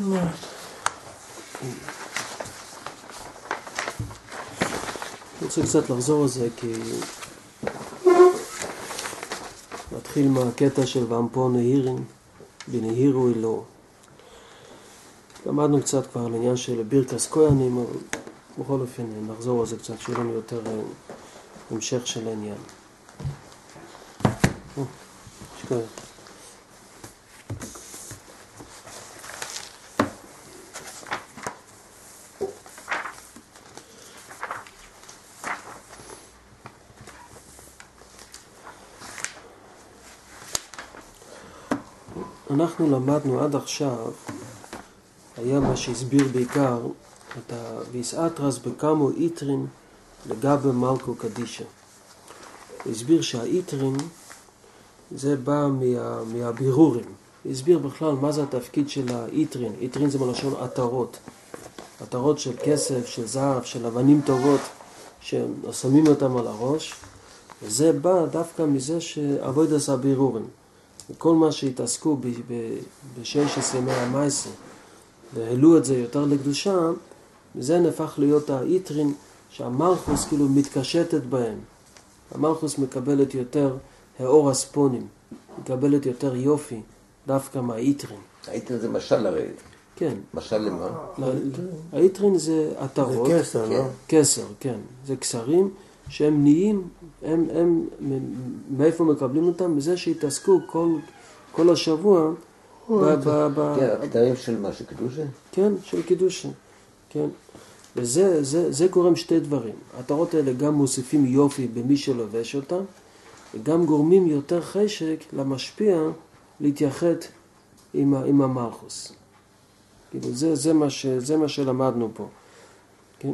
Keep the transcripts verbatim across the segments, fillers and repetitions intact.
אני רוצה קצת לחזור על זה, כי נתחיל מהקטע של ואמפו נהירים, בנהירו אלוהו. למדנו קצת כבר על עניין של בירקס כהנים, אבל בכל אופן נחזור על זה קצת, שיהיה לנו יותר המשך של העניין. שקועה. אנחנו למדנו עד עכשיו, היה מה שהסביר בעיקר את הוויסאטרס בקמו איטרין לגבי מלכו קדישה. הוא הסביר שהאיטרין זה בא מה, מהבירורים. הוא הסביר בכלל מה זה התפקיד של האיטרין. איטרין זה מלשון עטרות. עטרות של כסף, של זהב, של אבנים טובות, ששמים אותם על הראש. וזה בא דווקא מזה שעבודת הבירורים. וכל מה שהתעסקו בשש עשרה ימי המעשה והעלו את זה יותר לקדושה, וזה נהפך להיות האיטרין שהמלכוס כאילו מתקשטת בהם. המלכוס מקבלת יותר האור הספונים, מקבלת יותר יופי דווקא מהאיטרין. האיטרין זה משל הרי. כן. משל למה? האיטרין זה עטרות. זה כסר, לא? כסר, כן. זה כסרים שהם נהיים, הם, הם, מאיפה מקבלים אותם? מזה שהתעסקו כל, כל השבוע ב... ב, ב כן, הכתרים של מה? של קידושה? כן, של קידושה. כן. וזה זה, זה גורם שתי דברים. העטרות האלה גם מוסיפים יופי במי שלובש אותם, וגם גורמים יותר חשק למשפיע להתייחד עם, עם המלכוס. כאילו, זה, זה, מה ש, זה מה שלמדנו פה. כן?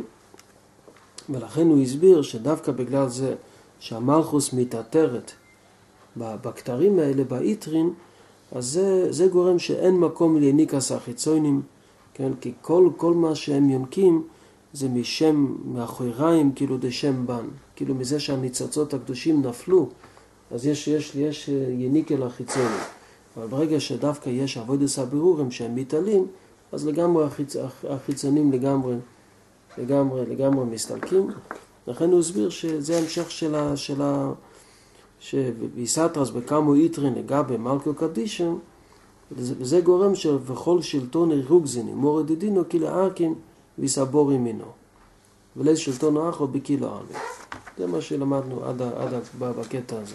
ולכן הוא הסביר שדווקא בגלל זה שהמלכוס מתעטרת בכתרים האלה, באיטרין, אז זה, זה גורם שאין מקום ליניקס החיצונים, כן? כי כל, כל מה שהם יונקים זה משם, מאחוריהם, כאילו דשם בן, כאילו מזה שהניצוצות הקדושים נפלו, אז יש, יש, יש יניקה לחיצונים. אבל ברגע שדווקא יש עבודת הבירורים שהם מתעלים, אז לגמרי החיצ... החיצונים לגמרי לגמרי, לגמרי מסתלקים. לכן הוא הסביר שזה המשך של ה... של ה... שוויסאטרס בקמו איטרין לגבי מלכו קדישה, וזה גורם של וכל שלטון הרוגזיני מורד דינו כי לארקין ויסבורי מינו. ולאיזה שלטון האחו בקילו עלמי. זה מה שלמדנו עד, עד בקטע הזה.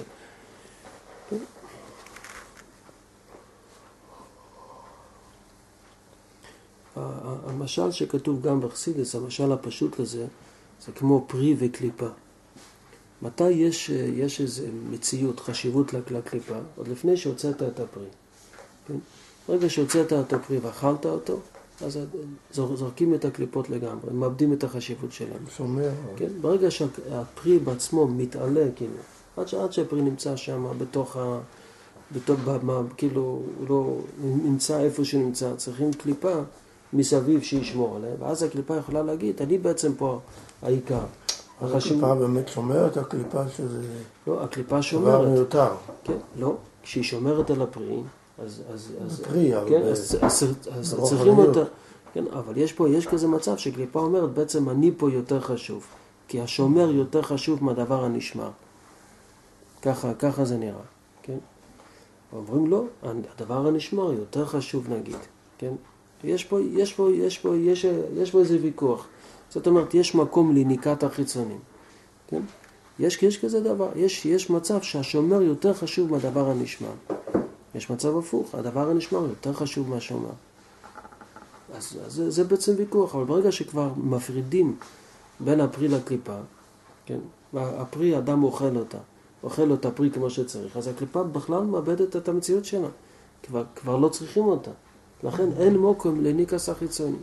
המשל שכתוב גם בחסידס, המשל הפשוט לזה, זה כמו פרי וקליפה. מתי יש, יש איזו מציאות, חשיבות לקליפה? עוד לפני שהוצאת את הפרי. כן? ברגע שהוצאת את הפרי ואכלת אותו, אז זורקים את הקליפות לגמרי, מאבדים את החשיבות שלהם. שומר. כן? ברגע שהפרי בעצמו מתעלה, כאילו, עד, שעד שהפרי נמצא שם בתוך ה... בתוך, מה, כאילו, הוא לא נמצא איפה שנמצא, צריכים קליפה מסביב שישמור עליה, ואז הקליפה יכולה להגיד, אני בעצם פה העיקר. הקליפה באמת שומרת, הקליפה שזה... לא, הקליפה שומרת. דבר מיותר. כן, לא, כשהיא שומרת על הפרי, אז... אז, אז הפרי, אבל... כן, אז, אז, אז צריכים אותה... כן, אבל יש פה, יש כזה מצב שקליפה אומרת, בעצם אני פה יותר חשוב, כי השומר יותר חשוב מהדבר הנשמר. ככה, ככה זה נראה, כן? אומרים לא, הדבר הנשמר יותר חשוב נגיד, כן? יש פה, יש פה, יש פה, יש, יש פה איזה ויכוח. זאת אומרת, יש מקום ליניקת החיצונים, כן? יש, יש כזה דבר, יש, יש מצב שהשומר יותר חשוב מהדבר הנשמר. יש מצב הפוך, הדבר הנשמר יותר חשוב מהשומר. אז, אז זה, זה בעצם ויכוח, אבל ברגע שכבר מפרידים בין הפרי לקליפה, כן? והפרי, אדם אוכל אותה. אוכל אותה פרי כמו שצריך, אז הקליפה בכלל מאבדת את המציאות שלה. כבר, כבר לא צריכים אותה. לכן אין מוקם לניקס החיצוני.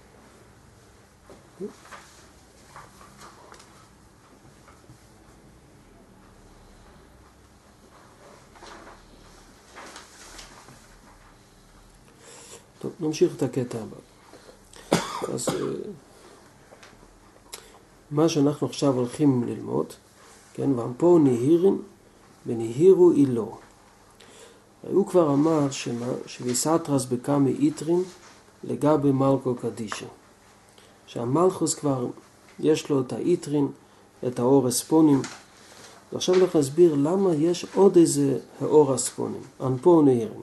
טוב, נמשיך את הקטע הבא. אז מה שאנחנו עכשיו הולכים ללמוד, כן, ואמפו נהירין ונהירו אילו. הוא כבר אמר שוויסאטרס בקמי איטרין לגבי מלכו קדישה. שהמלכוס כבר יש לו את האיטרין, את האור הספונים, ועכשיו הולך להסביר למה יש עוד איזה האור הספונים, אנפו נהירים.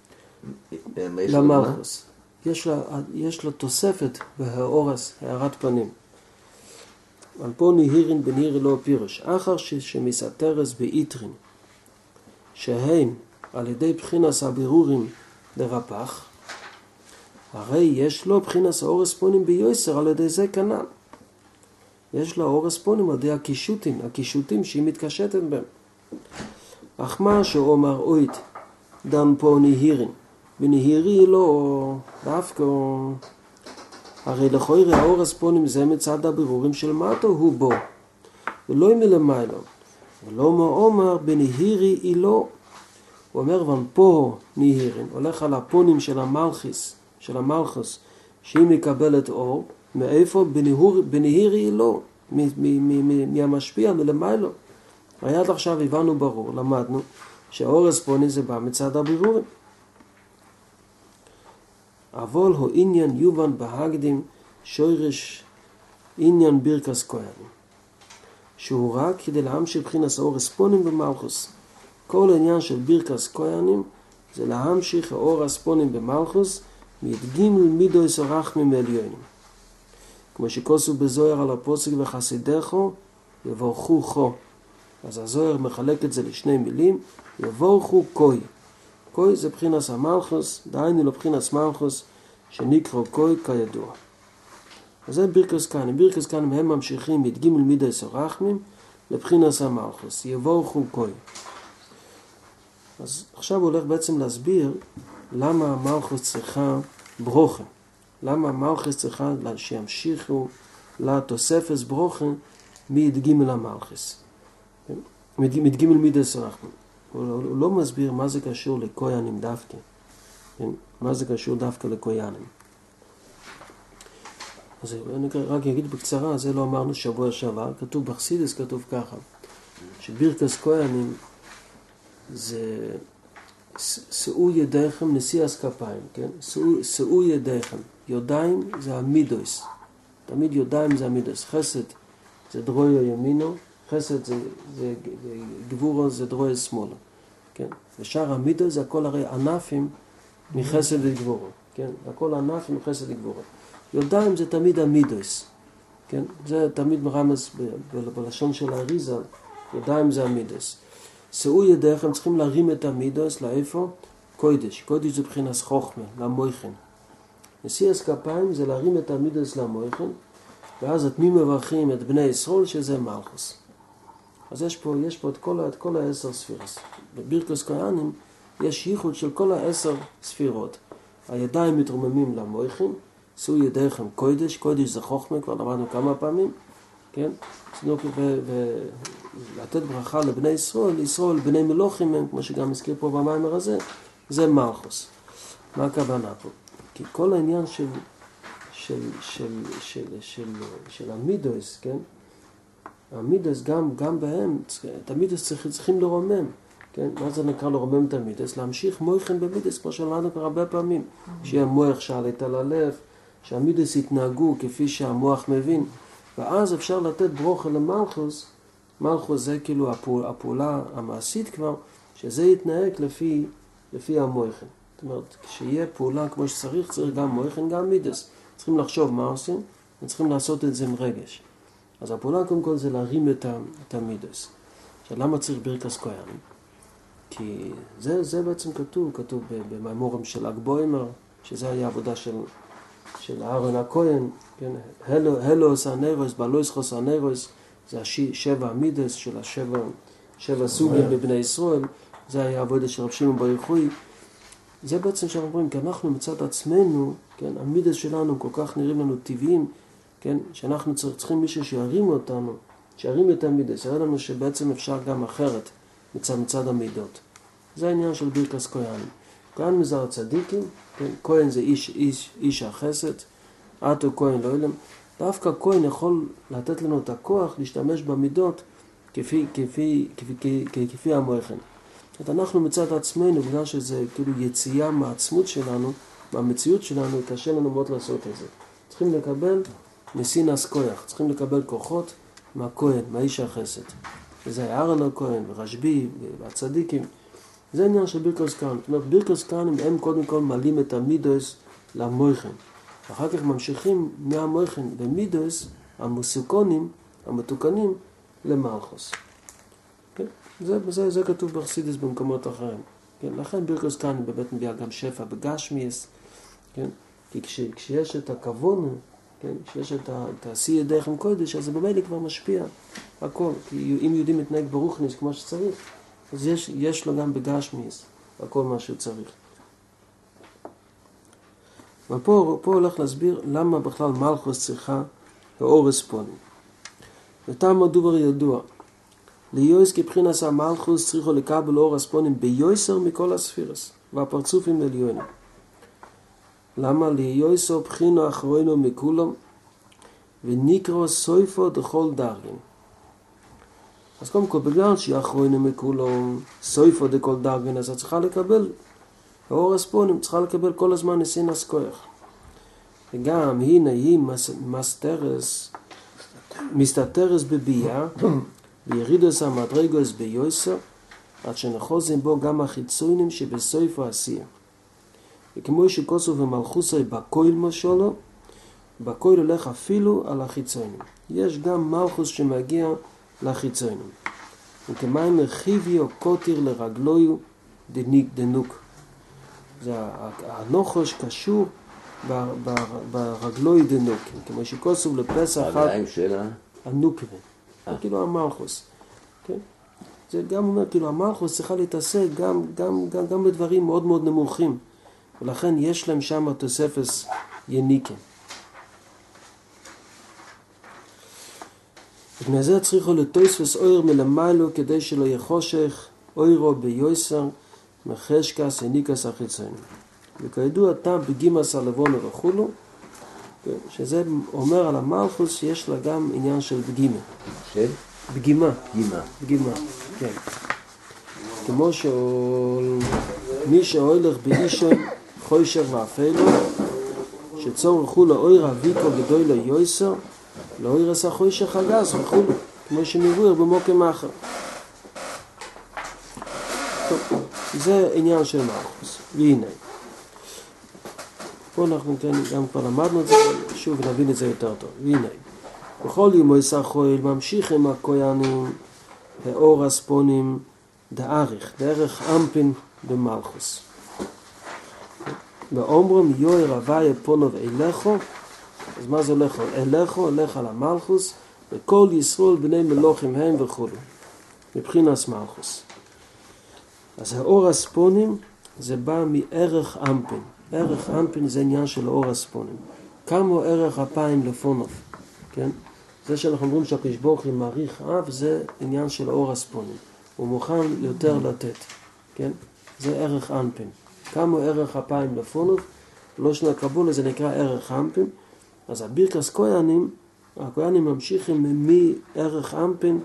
למלכוס. יש לה, יש לה תוספת בהאורס, הארת פנים. אנפו נהירים בנהירי לא פירוש. אחר שמסתרס באיטרין, שהם על ידי בחינס הבירורים לרפח, הרי יש לו בחינס האור הספונים ביוסר על ידי זה כנ"ל. יש לה אור הספונים על ידי הקישוטים, הקישוטים שהיא מתקשטת בהם. אך מה שאומר אוית דן פה נהירין, ונהירי לא דווקא, הרי לכוירי האור הספונים זה מצד הבירורים של מטו הוא בו, ולא מלמיילו, ולא מה אומר בנהירי היא לא. הוא אומר ון פה נהירין, הולך על הפונים של המלכיס, של המלכוס, שהיא מקבלת אור, מאיפה בנהירי היא לא, מהמשפיע מלמיילו. הרי עד עכשיו הבנו ברור, למדנו שהאור הספוני זה בא מצד הבירורים. אבל הוא עניין יובן בהקדים שורש עניין בירקס כהנים, שהוא רק כדי להמשיך בחינס האור הספונים במלכוס. כל העניין של בירקס כהנים זה להמשיך האור הספונים במלכוס מידגים למידויס הרחמים העליונים. כמו שכוסו בזוהר על הפוסק וחסידךו יבורכו חו. אז הזוהר מחלק את זה לשני מילים, יבורכו קוי. קוי זה בחינס המלכוס, דהיינו לבחינס מלכוס, שנקרא קוי כידוע. אז זה בירקס כהנים. בירקס כהנים הם ממשיכים מידגים למידויס הרחמים לבחינס המלכוס, יבורכו קוי. אז עכשיו הוא הולך בעצם להסביר למה המלכוס צריכה ברוכה. למה המלכוס צריכה שימשיכו לתוספס ברוכה מידגים למלכוס. מידגים למידויס הרחמים. הוא לא מסביר מה זה קשור לכהנים דווקא. מה זה קשור דווקא לכהנים. אז אני רק אגיד בקצרה, זה לא אמרנו שבוע שעבר, כתוב בחסידס, כתוב ככה, שבירקס כהנים זה שאו ידיכם נשיאס כפיים, כן? שאו ידיכם. יודיים זה המידויס. תמיד יודיים זה המידויס. חסד זה דרויו ימינו, חסד זה, זה גבורו זה דרויו שמאלו. כן? ושאר המידויס זה הכל הרי ענפים מחסד וגבורו. כן? הכל ענפים מחסד וגבורו. יודיים זה תמיד המידויס. כן? זה תמיד מרמז בלשון של האריזה. יודיים זה המידויס. שאו ידיכם צריכים להרים את המידוס, לאיפה? קודש. קודש זה בחינס חוכמה, למויכן. נשיאס כפיים זה להרים את המידוס למויכן, ואז את מי מברכים את בני ישראל שזה מלכוס. אז יש פה, יש פה את כל, את כל העשר ספירס. בבירקס כהנים יש ייחוד של כל העשר ספירות. הידיים מתרוממים למויכן, שאו ידיכם קודש, קודש זה חוכמה, כבר למדנו כמה פעמים, כן? ולתת ברכה לבני ישראל, ישראל בני מלוכים הם, כמו שגם הזכיר פה במאמר הזה, זה מלכוס. מה הכוונה פה? כי כל העניין של של של של של של המידוס, כן? המידוס גם גם בהם, את המידוס צריכים צריכים לרומם, כן? מה זה נקרא לרומם את המידוס? להמשיך מויכן במידוס, כמו שלמדנו כבר הרבה פעמים, שיהיה מוח שעלית על הלב, שהמידוס יתנהגו כפי שהמוח מבין. ואז אפשר לתת ברוכה למלכוס, מלכוס זה כאילו הפעול, הפעולה המעשית כבר, שזה יתנהג לפי, לפי המויכן. זאת אומרת, כשיהיה פעולה כמו שצריך, צריך גם מויכן, גם מידס. צריכים לחשוב מה עושים, וצריכים לעשות את זה עם רגש. אז הפעולה קודם כל זה להרים את, ה, את המידס. עכשיו, למה צריך בירקס כהנים? כי זה, זה בעצם כתוב, כתוב במאמורם של אגבוימר, שזה היה עבודה של... של אהרון הכהן, כן, הלו, הלוס הנרוס, בלויסחוס הנרוס, זה השבע המידס של השבע, שבע סוגים בבני ישראל, זה היה עבודה של רב שמעון בר יוחאי. זה בעצם שאנחנו אומרים, כי אנחנו מצד עצמנו, כן, המידס שלנו כל כך נראים לנו טבעיים, כן, שאנחנו צריכים מישהו שירים אותנו, שירים את המידס, יראה לנו שבעצם אפשר גם אחרת מצד, מצד המידות. זה העניין של בירקס כהנים. כהן מזר הצדיקים, כן? כהן זה איש, איש, איש החסד, עתו כהן לא ילם. דווקא כהן יכול לתת לנו את הכוח להשתמש במידות כפי, כפי, כפי, כפי, כפי המויכן. אנחנו מצד עצמנו, בגלל שזה כאילו יציאה מהעצמות שלנו, במציאות שלנו קשה לנו מאוד לעשות את זה. צריכים לקבל מסינס כוח, צריכים לקבל כוחות מהכהן, מהאיש החסד. וזה אהרון הכהן ורשב"י והצדיקים. זה העניין של ברכות כהנים. זאת אומרת, ברכות כהנים הם קודם כל מעלים את המידוס למויכן. אחר כך ממשיכים מהמויכן ומידוס, המוסיקונים, המתוקנים, למלכוס. כן? זה, זה, זה כתוב בחסידות במקומות אחרים. כן? לכן ברכות כהנים באמת מביאה גם שפע בגשמיאס. כן? כי כש, כשיש את הכוון, כן? כשיש את העשייה דרך עם קודש, אז זה במילא כבר משפיע הכל. כי אם יהודי מתנהג ברוחניס כמו שצריך, אז יש, יש לו גם בגשמיאס הכל מה שהוא צריך. ופה פה הולך להסביר למה בכלל מלכוס צריכה האורס פונים. ותם הדובר ידוע, ליועס כבחינס המלכוס צריכו לקבל אורס פונים ביועסר מכל הספירס, והפרצופים עליונים. למה ליועסו בחינו אחרוינו מכולם, ונקרו סויפו דכל דרגין. אז קודם כל, בגלל שאחרוינו מכולם, סויפו דכל דרגין, אז את צריכה לקבל האורס פונים, צריכה לקבל כל הזמן נסינס כוח. וגם הנה היא מסתרס, מסתתרס בבייה, וירידוס המדרגוס ביועסו, עד שנחוזים בו גם החיצונים שבסויפו עשייה. וכמו שכוסו ומלכוסי בקויל משולו, בקויל הולך אפילו על החיצונים. יש גם מלכוס שמגיע לחיצונים. וכמיים רכיביו קוטיר לרגלויו דנוק. זה הנוחש קשור ברגלוי דנוק. כמו שכוסו לפסח אחד. הרגליים שלה? הנוקרים. זה כאילו המלכוס. כן? זה גם אומר, כאילו המלכוס צריכה להתעסק גם, גם, גם, גם בדברים מאוד מאוד נמוכים. ולכן יש להם שם תוספס יניקים. ובני זה צריכו לתוספס אויר מלמיילו כדי שלא יחושך אוירו ביועסר מחשקס יניקס החיצונים. וכידוע תם בגימס הלבונו וכולו, שזה אומר על המלכוס שיש לה גם עניין של בגימה. של? בגימה. בגימה. בגימה, כן. כמו שמי שהולך באישון חוישר ואפלו, שצורכו לאויר אביקו גדוי לו יויסר, לאויר עשה חוישר חגז וכו', כמו שמבואר במוקם אחר. טוב, זה עניין של מלכוס. והנה, פה אנחנו כן, גם כבר למדנו את זה, שוב נבין את זה יותר טוב. והנה, בכל יום יסר חויל ממשיכים הכהנים האור הספונים דאריך, דרך אמפין במלכוס. ואומרים יויר הוויה פונו ואילכו, אז מה זה הולך? אילכו, הולך על המלכוס, וכל ישראל בני מלוכים הם וכו'. מבחינס מלכוס. אז האור הספונים זה בא מערך אמפין. ערך אמפין זה עניין של האור הספונים. כמה ערך אפיים לפונוב, כן? זה שאנחנו אומרים שהקדוש ברוך הוא מעריך אף, זה עניין של האור הספונים. הוא מוכן יותר לתת, כן? זה ערך אמפין. כמה ערך אפיים לפונוב, לא שנה קבולה, זה נקרא ערך אמפין. אז הברכס כהנים, הכהנים ממשיכים מערך אמפין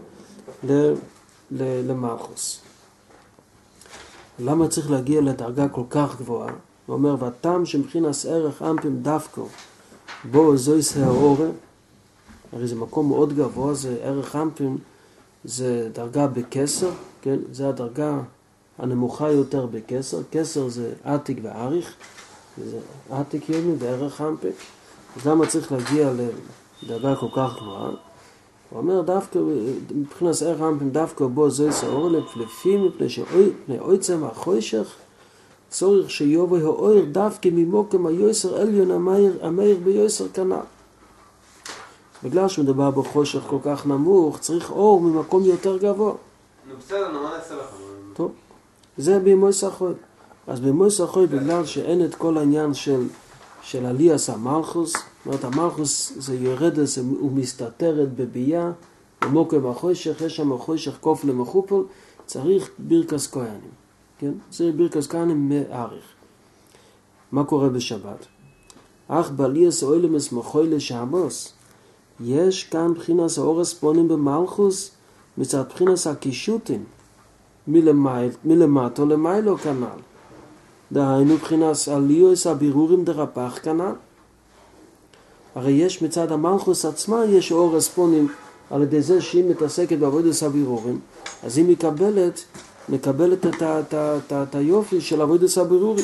למלכוס. למה צריך להגיע לדרגה כל כך גבוהה? הוא אומר, והטעם שמבחינס ערך אמפין דווקא, בו זויס האורה, הרי זה מקום מאוד גבוה, זה ערך אמפין, זה דרגה בקסר, כן? זה הדרגה הנמוכה יותר בקסר. קסר זה עתיק ועריך, זה עתיק יומי וערך אמפין. אז למה צריך להגיע לדרגה כל כך גבוהה? הוא אומר, דווקא, מבחינת ערך אמפין, דווקא בו זויס האורה, לפי מפני שאויצם החוישך, צורך שיובו האויר דווקא ממוקם היוסר עליון המאיר, המאיר ביוסר כנ"ל. בגלל שהוא מדבר בחושך כל כך נמוך, צריך אור ממקום יותר גבוה. נו בסדר, נו מה נעשה לך? טוב, זה במויס החוי. אז במויס החוי, בגלל שאין את כל העניין של, של עליאס המלכוס, זאת אומרת, המלכוס זה יורדת, הוא מסתתרת בבייה, במוקם החושך, יש שם החושך קוף למחופל, צריך ברכס כהנים. כן? צריך ברכס כהנים מעריך. מה קורה בשבת? אך בעליאס אוילמס מחוי לשעבוס, יש כאן בחינס האור הספונים במלכוס, מצד בחינס הקישוטים, מלמטו למיילו כנ"ל. דהיינו בחינת עליוס הבירורים דרפ"ח כנ"ל. הרי יש מצד המלכוס עצמה, יש אור הספונים על ידי זה שהיא מתעסקת בעבודת הבירורים, אז היא מקבלת, מקבלת את, את, את, את היופי של עבודת הבירורים.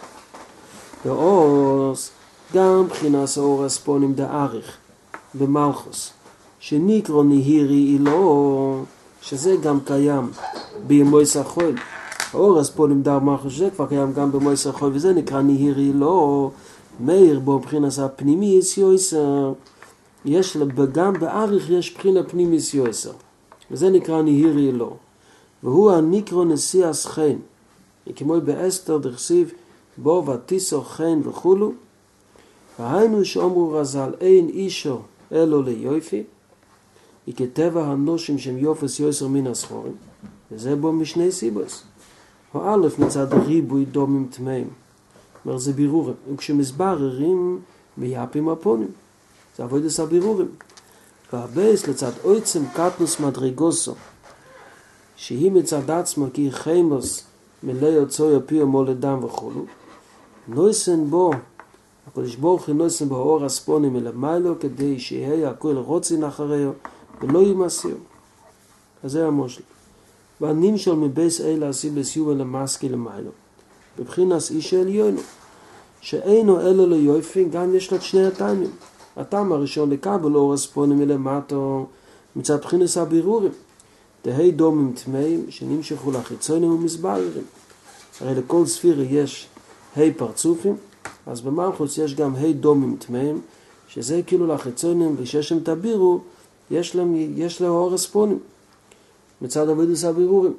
ועוז, גם בחינת אור הספונים דאריך במלכוס, שנקרא נהירי אילו, שזה גם קיים במויס החול. האור הספונים דר מלכוס, שזה כבר קיים גם במויס החול, וזה נקרא נהירי אילו, מאיר בו בחינת הפנימיס יויסר. יש, גם באריך יש בחינת פנימיס יויסר, וזה נקרא נהירי אילו. והוא הנקרא נשיא הסכן, כמו באסתר דכסיב בו ותיסו חן וכולו. והיינו שאומרו רז"ל אין אישו אלו ליופי, היא כטבע הנושים שהם יופס יויסר מן הסחורים, וזה בו משני סיבוס. או א' מצד ריבוי דומים טמאים, אומר זה בירורים, וכשמסבררים מייפים הפונים, זה עבודת הבירורים. והבייס לצד אויצם קטנוס מדרגוסו, שהיא מצד עצמו כי חיימוס מלא יוצאו יפיו מולדם וכולו, נויסן בו, הקדוש ברוך הוא נויסן בו אור הספונים מלמיילו, כדי שיהיה הכל רוצין אחריו ולא ימסיו. אז זה המושל. והנמשל מבייס אלה הסיבס יובל למסקי למיילו, בבחינס איש העליונו, שאינו אלו ליופי, גם יש לה שני הטעמים. הטעם הראשון לקבל אור הספונים מלמטו מצד בחינס הבירורים, דהי דומים טמאים שנמשכו לחיצונים ומסבררים. הרי לכל ספירה יש ה' פרצופים, אז במלכוס יש גם ה' דומים טמאים, שזה כאילו לחיצונים, ושיש הם תבירו, יש להם, יש להם אור הספונים מצד עבודת הבירורים.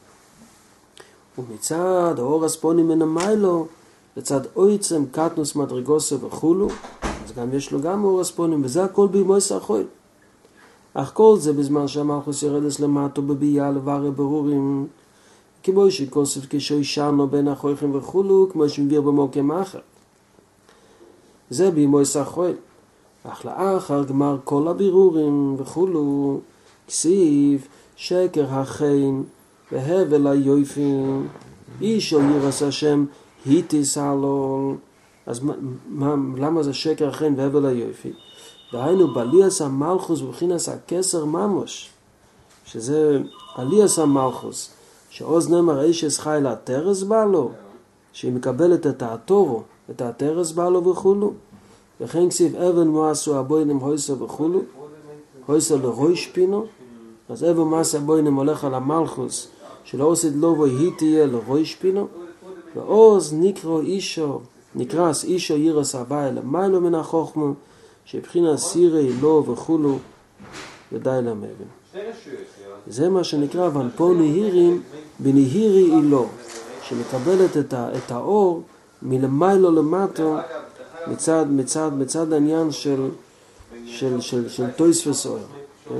ומצד האור הספונים מן המיילו, לצד אויצם קטנוס מדרגוסו וכולו, אז גם יש לו גם אור הספונים, וזה הכל במויס החול. אך כל זה בזמן שהמלכוס ירדס למטו בבייה לברר ברורים, כמו שכוסף כשהישרנו בין החויכים וכולו, כמו שמביר במוקם אחר. זה במויס החול. אך לאחר גמר כל הבירורים וכולו, כסיב שקר החין והבל היופים, איש או ירס השם היטיס הלול. אז מה, מה, למה זה שקר החין והבל היופי? דהיינו בעליית המלכוס בבחינת הכסר ממש, שזה עליית המלכוס, שעוז נאמר איש חי לתרס בא לו, שהיא מקבלת את התורו, את התרס בא לו וכולו, וכן כסיב אבן מעשו הבוינים הויסו וכולו, הויסו לרוי שפינו, אז אבן מעשו הבוינים הולך על המלכוס, שלא עושית לו והיא תהיה לרוי שפינו, ועוז נקרא אישו, נקרס אישו ירס הבא אלה מיילו מן החוכמו, שבחינה סירי לא וכולו ודי למבן. זה מה שנקרא ונפו נהירים בנהירי אילו, שמקבלת את, ה, את האור מלמיילו למטו, מצד, מצד, מצד העניין של, של, של, של טויס וסוער. היא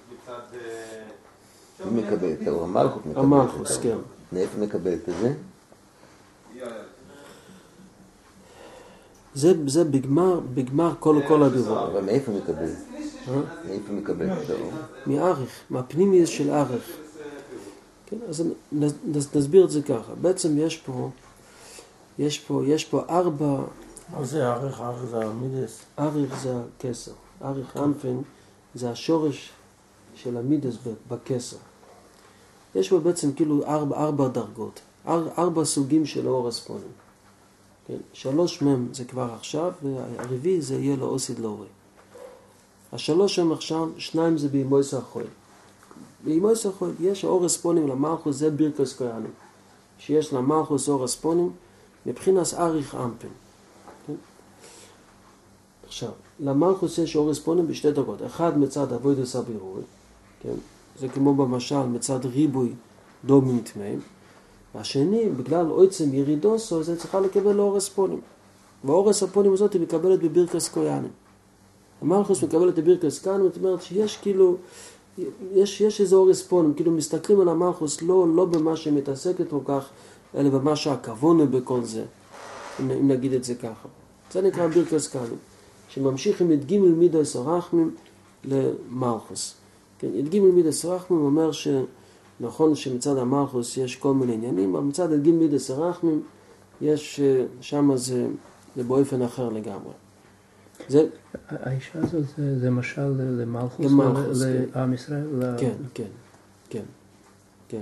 מקבלת את האור, המלכות מקבלת המלכוס, את כן. האור. מאיפה מקבלת את זה? זה, זה בגמר, בגמר כל, כל הבירור. אבל מאיפה מקבלת? מאיפה מקבלת את האור? מאריך, מהפנימיות של אריך. כן, אז נסביר את זה ככה. בעצם יש פה, יש פה, יש פה ארבע... מה זה אריך? אריך זה המידס? אריך זה הכסר. אריך אנפן זה השורש של המידס בכסר. יש פה בעצם כאילו ארבע, ארבע דרגות. אר, ארבע סוגים של אור הספונים. כן, שלוש מהם זה כבר עכשיו, והרביעי זה יהיה לו אוסיד לאורי. השלוש הם עכשיו, שניים זה באימויס החול. באימויס החול יש אור הספונים למלכוס, זה בירקוס קויאנים. שיש למלכוס אור הספונים, מבחינת אריך אמפן. כן? עכשיו, למלכוס יש אור הספונים בשתי דרגות. אחד מצד עבודת הבירורים, כן? זה כמו במשל מצד ריבוי דומים טמאים. והשני, בגלל אויצם ירידוסו, זה צריכה לקבל אור הספונים. והאור הספונים הזאת היא מקבלת בבירקוס קויאנים. המלכוס מקבלת בבירקוס קויאנים, זאת אומרת שיש כאילו, יש, יש איזה אור הספונים, כאילו מסתכלים על המלכוס לא, לא במה שמתעסקת כל כך, אלא במה שהכוונה בכל זה, אם, אם נגיד את זה ככה. זה נקרא בירקוס קויאנים, שממשיכים את גימל מידס הרחמים למלכוס. כן, את גימל מידס הרחמים אומר ש... נכון שמצד המלכוס יש כל מיני עניינים, אבל מצד הגיל מידס הרחמים יש, שם זה, זה באופן אחר לגמרי. זה... האישה הזאת זה, זה משל למלכוס, למלכוס, ל- כן. לעם ישראל? ל- כן, כן, כן, כן,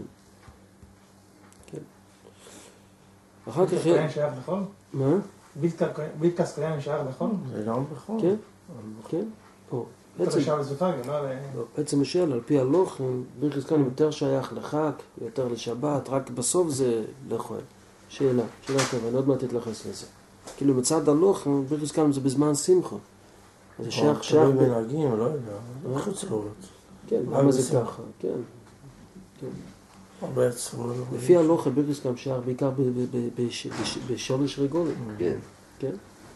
כן. אחר כך... בילקס כהן שייך לכל? מה? בילקס כהן שייך לכל? זה גם בכלל. כן, כן. פה. בעצם, עכשיו לסופגיה, לא ל... לא, בעצם השאלה, על פי הלוחם, ברכס כהן יותר שייך לחג, יותר לשבת, רק בסוף זה לאכול. שאלה, שאלה טובה, אני עוד מעט אתייחס לזה. כאילו מצד הלוחם, ברכס כהן זה בזמן שמחה. זה שייך, שייך... תלוי מנהגים, לא יודע. חוץ לאורת. כן, למה זה ככה? כן. כן. הרבה עצרו. לפי הלוחם, ברכס כהן שייך בעיקר ב- ב- ב- בש- בש- בשורש רגולים. כן. כן?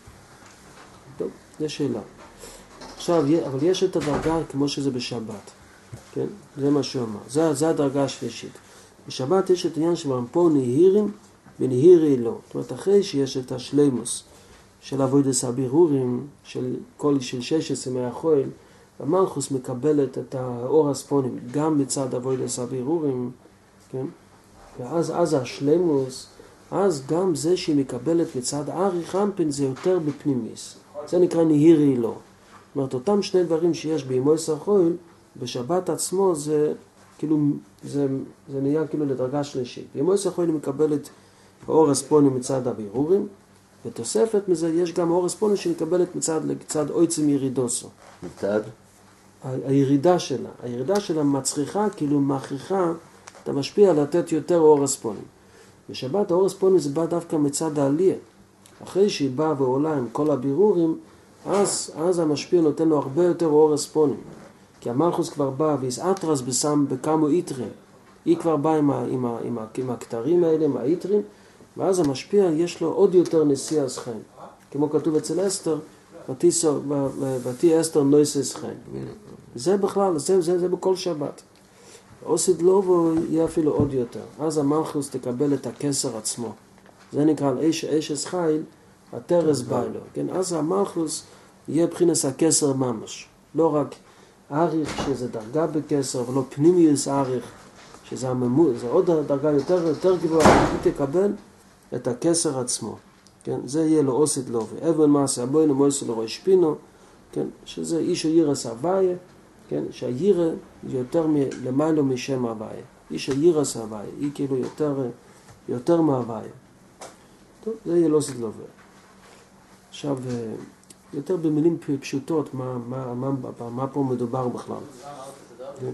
טוב, זו שאלה. עכשיו, אבל יש את הדרגה כמו שזה בשבת. כן? זה מה שהוא אמר. זה, זה הדרגה השלישית. בשבת יש את העניין שהם פה נהירים ונהירי לא. זאת אומרת, אחרי שיש את השלימוס של אבוידס הבירורים, של כל של שש עשרה מהחול, המלכוס מקבלת את האור הספונים, גם מצד אבוידס הבירורים, כן? ואז אז השלימוס, אז גם זה שהיא מקבלת מצד ארי חמפין זה יותר בפנימיס. זה נקרא נהירי לא. זאת אומרת, אותם שני דברים שיש בימויס החול, בשבת עצמו זה כאילו, זה, זה נהיה כאילו לדרגה שלישית. בימויס החול היא מקבלת האור הספונים מצד הבירורים, ותוספת מזה יש גם האור הספונים שמקבלת מצד, מצד אויצם ירידוסו. מצד? ה- הירידה שלה, הירידה שלה מצריכה, כאילו מכריחה, אתה משפיע לתת יותר אור הספונים. בשבת האור הספונים זה בא דווקא מצד העלייה. אחרי שהיא באה ועולה עם כל הבירורים, אז, אז המשפיע נותן לו הרבה יותר אור הספונים. כי המלכוס כבר בא ויסעטרס בסם בכמו איתרים. היא כבר באה עם, ה, עם, ה, עם, ה, עם הכתרים האלה, עם האיתרים, ואז המשפיע יש לו עוד יותר נשיא הסחיים. כמו כתוב אצל אסתר, ותהי אסתר נויסס חיים. זה בכלל, זה, זה, זה בכל שבת. אוסיד לובו יהיה אפילו עוד יותר. אז המלכוס תקבל את הכסר עצמו. זה נקרא אש, אשס חיל, הטרס ביילו. כן? אז המלכוס יהיה בחינס הכסר ממש. לא רק אריך שזה דרגה בכסר, ולא פנימיוס אריך, שזה הממוד, זה עוד דרגה יותר, יותר גבוהה, היא תקבל את הכסר עצמו. כן? זה יהיה לו אוסיד לובו. אבן מעשה הבוינו מויסו לראש פינו, כן? שזה איש הירס הוויה, כן? שהירא יותר מ... למיילו משם הוויה. איש הירס הוויה, היא כאילו יותר, יותר מהוויה. טוב, זה יהיה לא אוסיד לובו. עכשיו, יותר במילים פשוטות, מה, מה, מה, מה, מה פה מדובר בכלל. כן?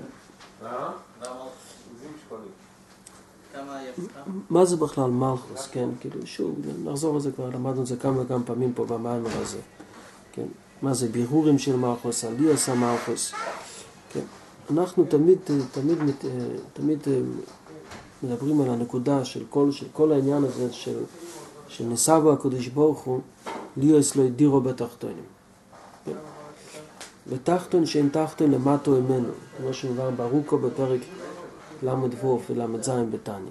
מה זה בכלל מלכוס, כן? כאילו, שוב, נחזור לזה כבר, למדנו את זה כמה וכמה פעמים פה במאמר הזה. כן? מה זה בירורים של מלכוס, עליוס המלכוס. כן? אנחנו תמיד, תמיד, תמיד מדברים על הנקודה של כל, של כל העניין הזה של, של נסבו הקדוש ברוך הוא, ליאס לא ידירו בתחתונים. כן? בתחתון שאין תחתון למטו ממנו, כמו שמדבר ברוקו בפרק למד ווף ולמד זין בתניא.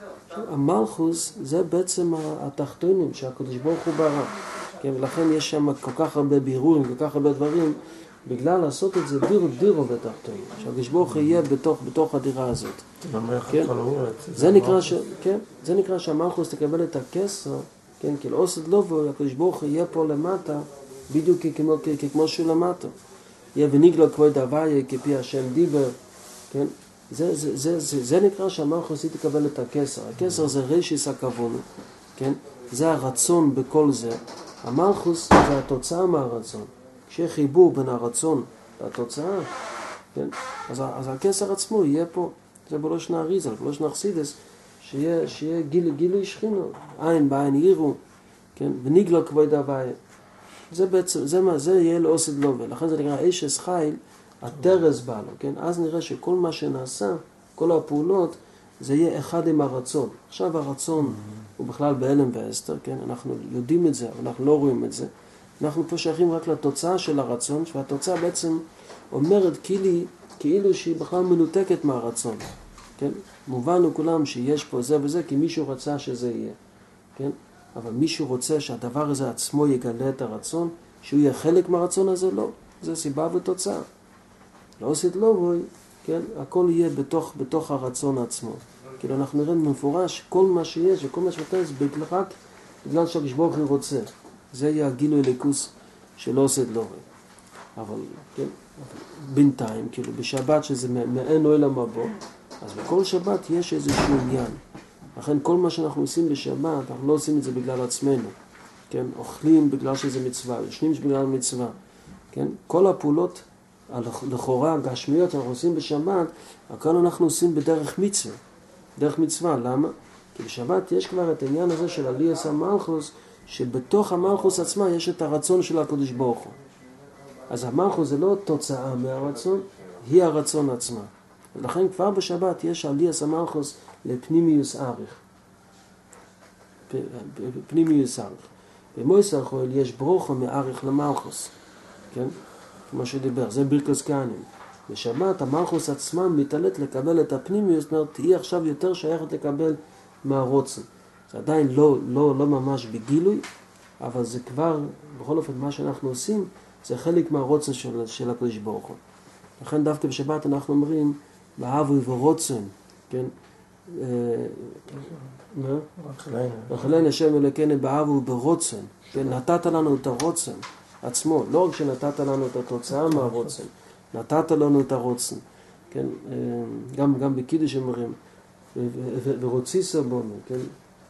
המלכוס זה בעצם התחתונים שהקדוש ברוך הוא ברא. כן? ולכן יש שם כל כך הרבה בירורים, כל כך הרבה דברים, בגלל לעשות את זה דירו דירו בתחתונים. שהקדוש ברוך הוא יהיה בתוך, בתוך הדירה הזאת. כן? זה נקרא ש... כן? זה נקרא שהמלכוס תקבל את הכסר, כן? כי לא עושה לובו, הקדוש ברוך הוא יהיה פה למטה, בדיוק כמו, כמו שהוא למטה. יהיה ונגלו כבוד הוויה, כפי השם דיבר, כן? זה, זה, זה, זה, זה נקרא שהמלכוס היא תקבל את הכסר. הכסר זה רשיס הכוון, כן? זה הרצון בכל זה. המלכוס זה התוצאה מהרצון. כשיהיה חיבור בין הרצון לתוצאה, כן? אז, אז הכסר עצמו יהיה פה, זה בלושן האריזל, בלושן החסידס, שיהיה, שיהיה גיל, גילוי שכינו, עין בעין יראו, כן? ונגלו כבוד הוויה. זה בעצם, זה מה, זה יהיה לעושד לובה. לכן זה נקרא אשס חיל, הטרס בא לו, כן? אז נראה שכל מה שנעשה, כל הפעולות, זה יהיה אחד עם הרצון. עכשיו הרצון הוא בכלל באלם ואסתר, כן? אנחנו יודעים את זה, אבל אנחנו לא רואים את זה. אנחנו פה שייכים רק לתוצאה של הרצון, והתוצאה בעצם אומרת כאילו, כאילו שהיא בכלל מנותקת מהרצון, כן? מובנו כולם שיש פה זה וזה, כי מישהו רצה שזה יהיה, כן? אבל מישהו רוצה שהדבר הזה עצמו יגלה את הרצון, שהוא יהיה חלק מהרצון הזה? לא. זה סיבה ותוצאה. לא עושית לא, כן? הכל יהיה בתוך, בתוך הרצון עצמו. כאילו אנחנו נראים במפורש, כל מה שיש וכל מה שפתר זה רק בגלל שהקדוש ברוך הוא רוצה. זה יהיה הגילוי אלוקות שלא עושה את לא רואה. אבל, כן, בינתיים, כאילו, בשבת שזה מעין עולם הבא, אז בכל שבת יש איזשהו עניין. לכן כל מה שאנחנו עושים בשבת, אנחנו לא עושים את זה בגלל עצמנו. כן, אוכלים בגלל שזה מצווה, ישנים בגלל מצווה. כן, כל הפעולות לכאורה גשמיות שאנחנו עושים בשבת, הכל אנחנו עושים בדרך מצווה. דרך מצווה, למה? כי בשבת יש כבר את העניין הזה של עליית המלכות, שבתוך המלכות עצמה יש את הרצון של הקדוש ברוך הוא. אז המלכות זה לא תוצאה מהרצון, היא הרצון עצמה. ולכן כבר בשבת יש עליית המלכות לפנימיוס אריך. פנימיוס אריך. במויסר חול יש ברוכו מאריך למלכות. כן? כמו שדיבר, זה ברכות כהנים. בשבת המלכות עצמה מתעלת לקבל את הפנימיוס, זאת אומרת, היא עכשיו יותר שייכת לקבל מהרוצן. זה עדיין לא, לא, לא ממש בגילוי, אבל זה כבר, בכל אופן, מה שאנחנו עושים, זה חלק מהרוצן של, של הקדוש ברוך הוא. לכן דווקא בשבת אנחנו אומרים, באהבו ורוצן, כן? מה? וחלן השם אלוקינו באהבו וברוצן, כן? נתת לנו את הרוצן עצמו, לא רק שנתת לנו את התוצאה מהרוצן, נתת לנו את הרוצן, כן? גם, גם בקידוש אומרים, ורוצי בנו, כן?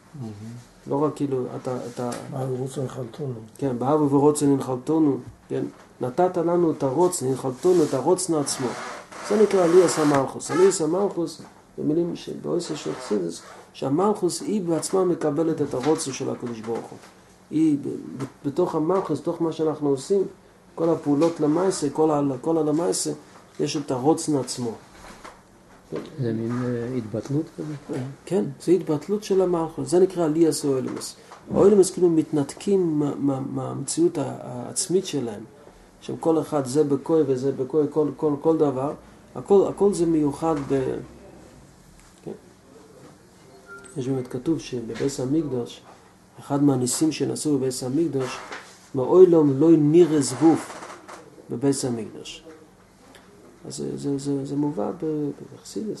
לא רק כאילו, אתה... באהבו ורוצן נחלתנו. כן, באהבו ורוצן נחלתנו, כן? נתת לנו את הרוצן, נחלתנו את הרוצן עצמו. זה נקרא עליית המלכות. עליית המלכות, במילים שבאוסר של חסידות, שהמלכות היא בעצמה מקבלת את הרוצן של הקדוש ברוך הוא. היא, בתוך המלכות, בתוך מה שאנחנו עושים, כל הפעולות למעשה, כל, כל הלמעשה, יש את הרוצן עצמו. זה מין התבטלות כזה? כן, זה התבטלות של המלכות. זה נקרא עליית האוילמוס. האוילמוס כאילו מתנתקים מהמציאות העצמית שלהם. שם כל אחד זה בקוי וזה בקוי, כל, כל, כל דבר. הכל, הכל זה מיוחד ב... כן. יש באמת כתוב שבבית המקדש, אחד מהניסים שנעשו בבית המקדש, מאוילום לא נראה זבוף בבית המקדש. אז זה, זה, זה, זה מובא בחסידות.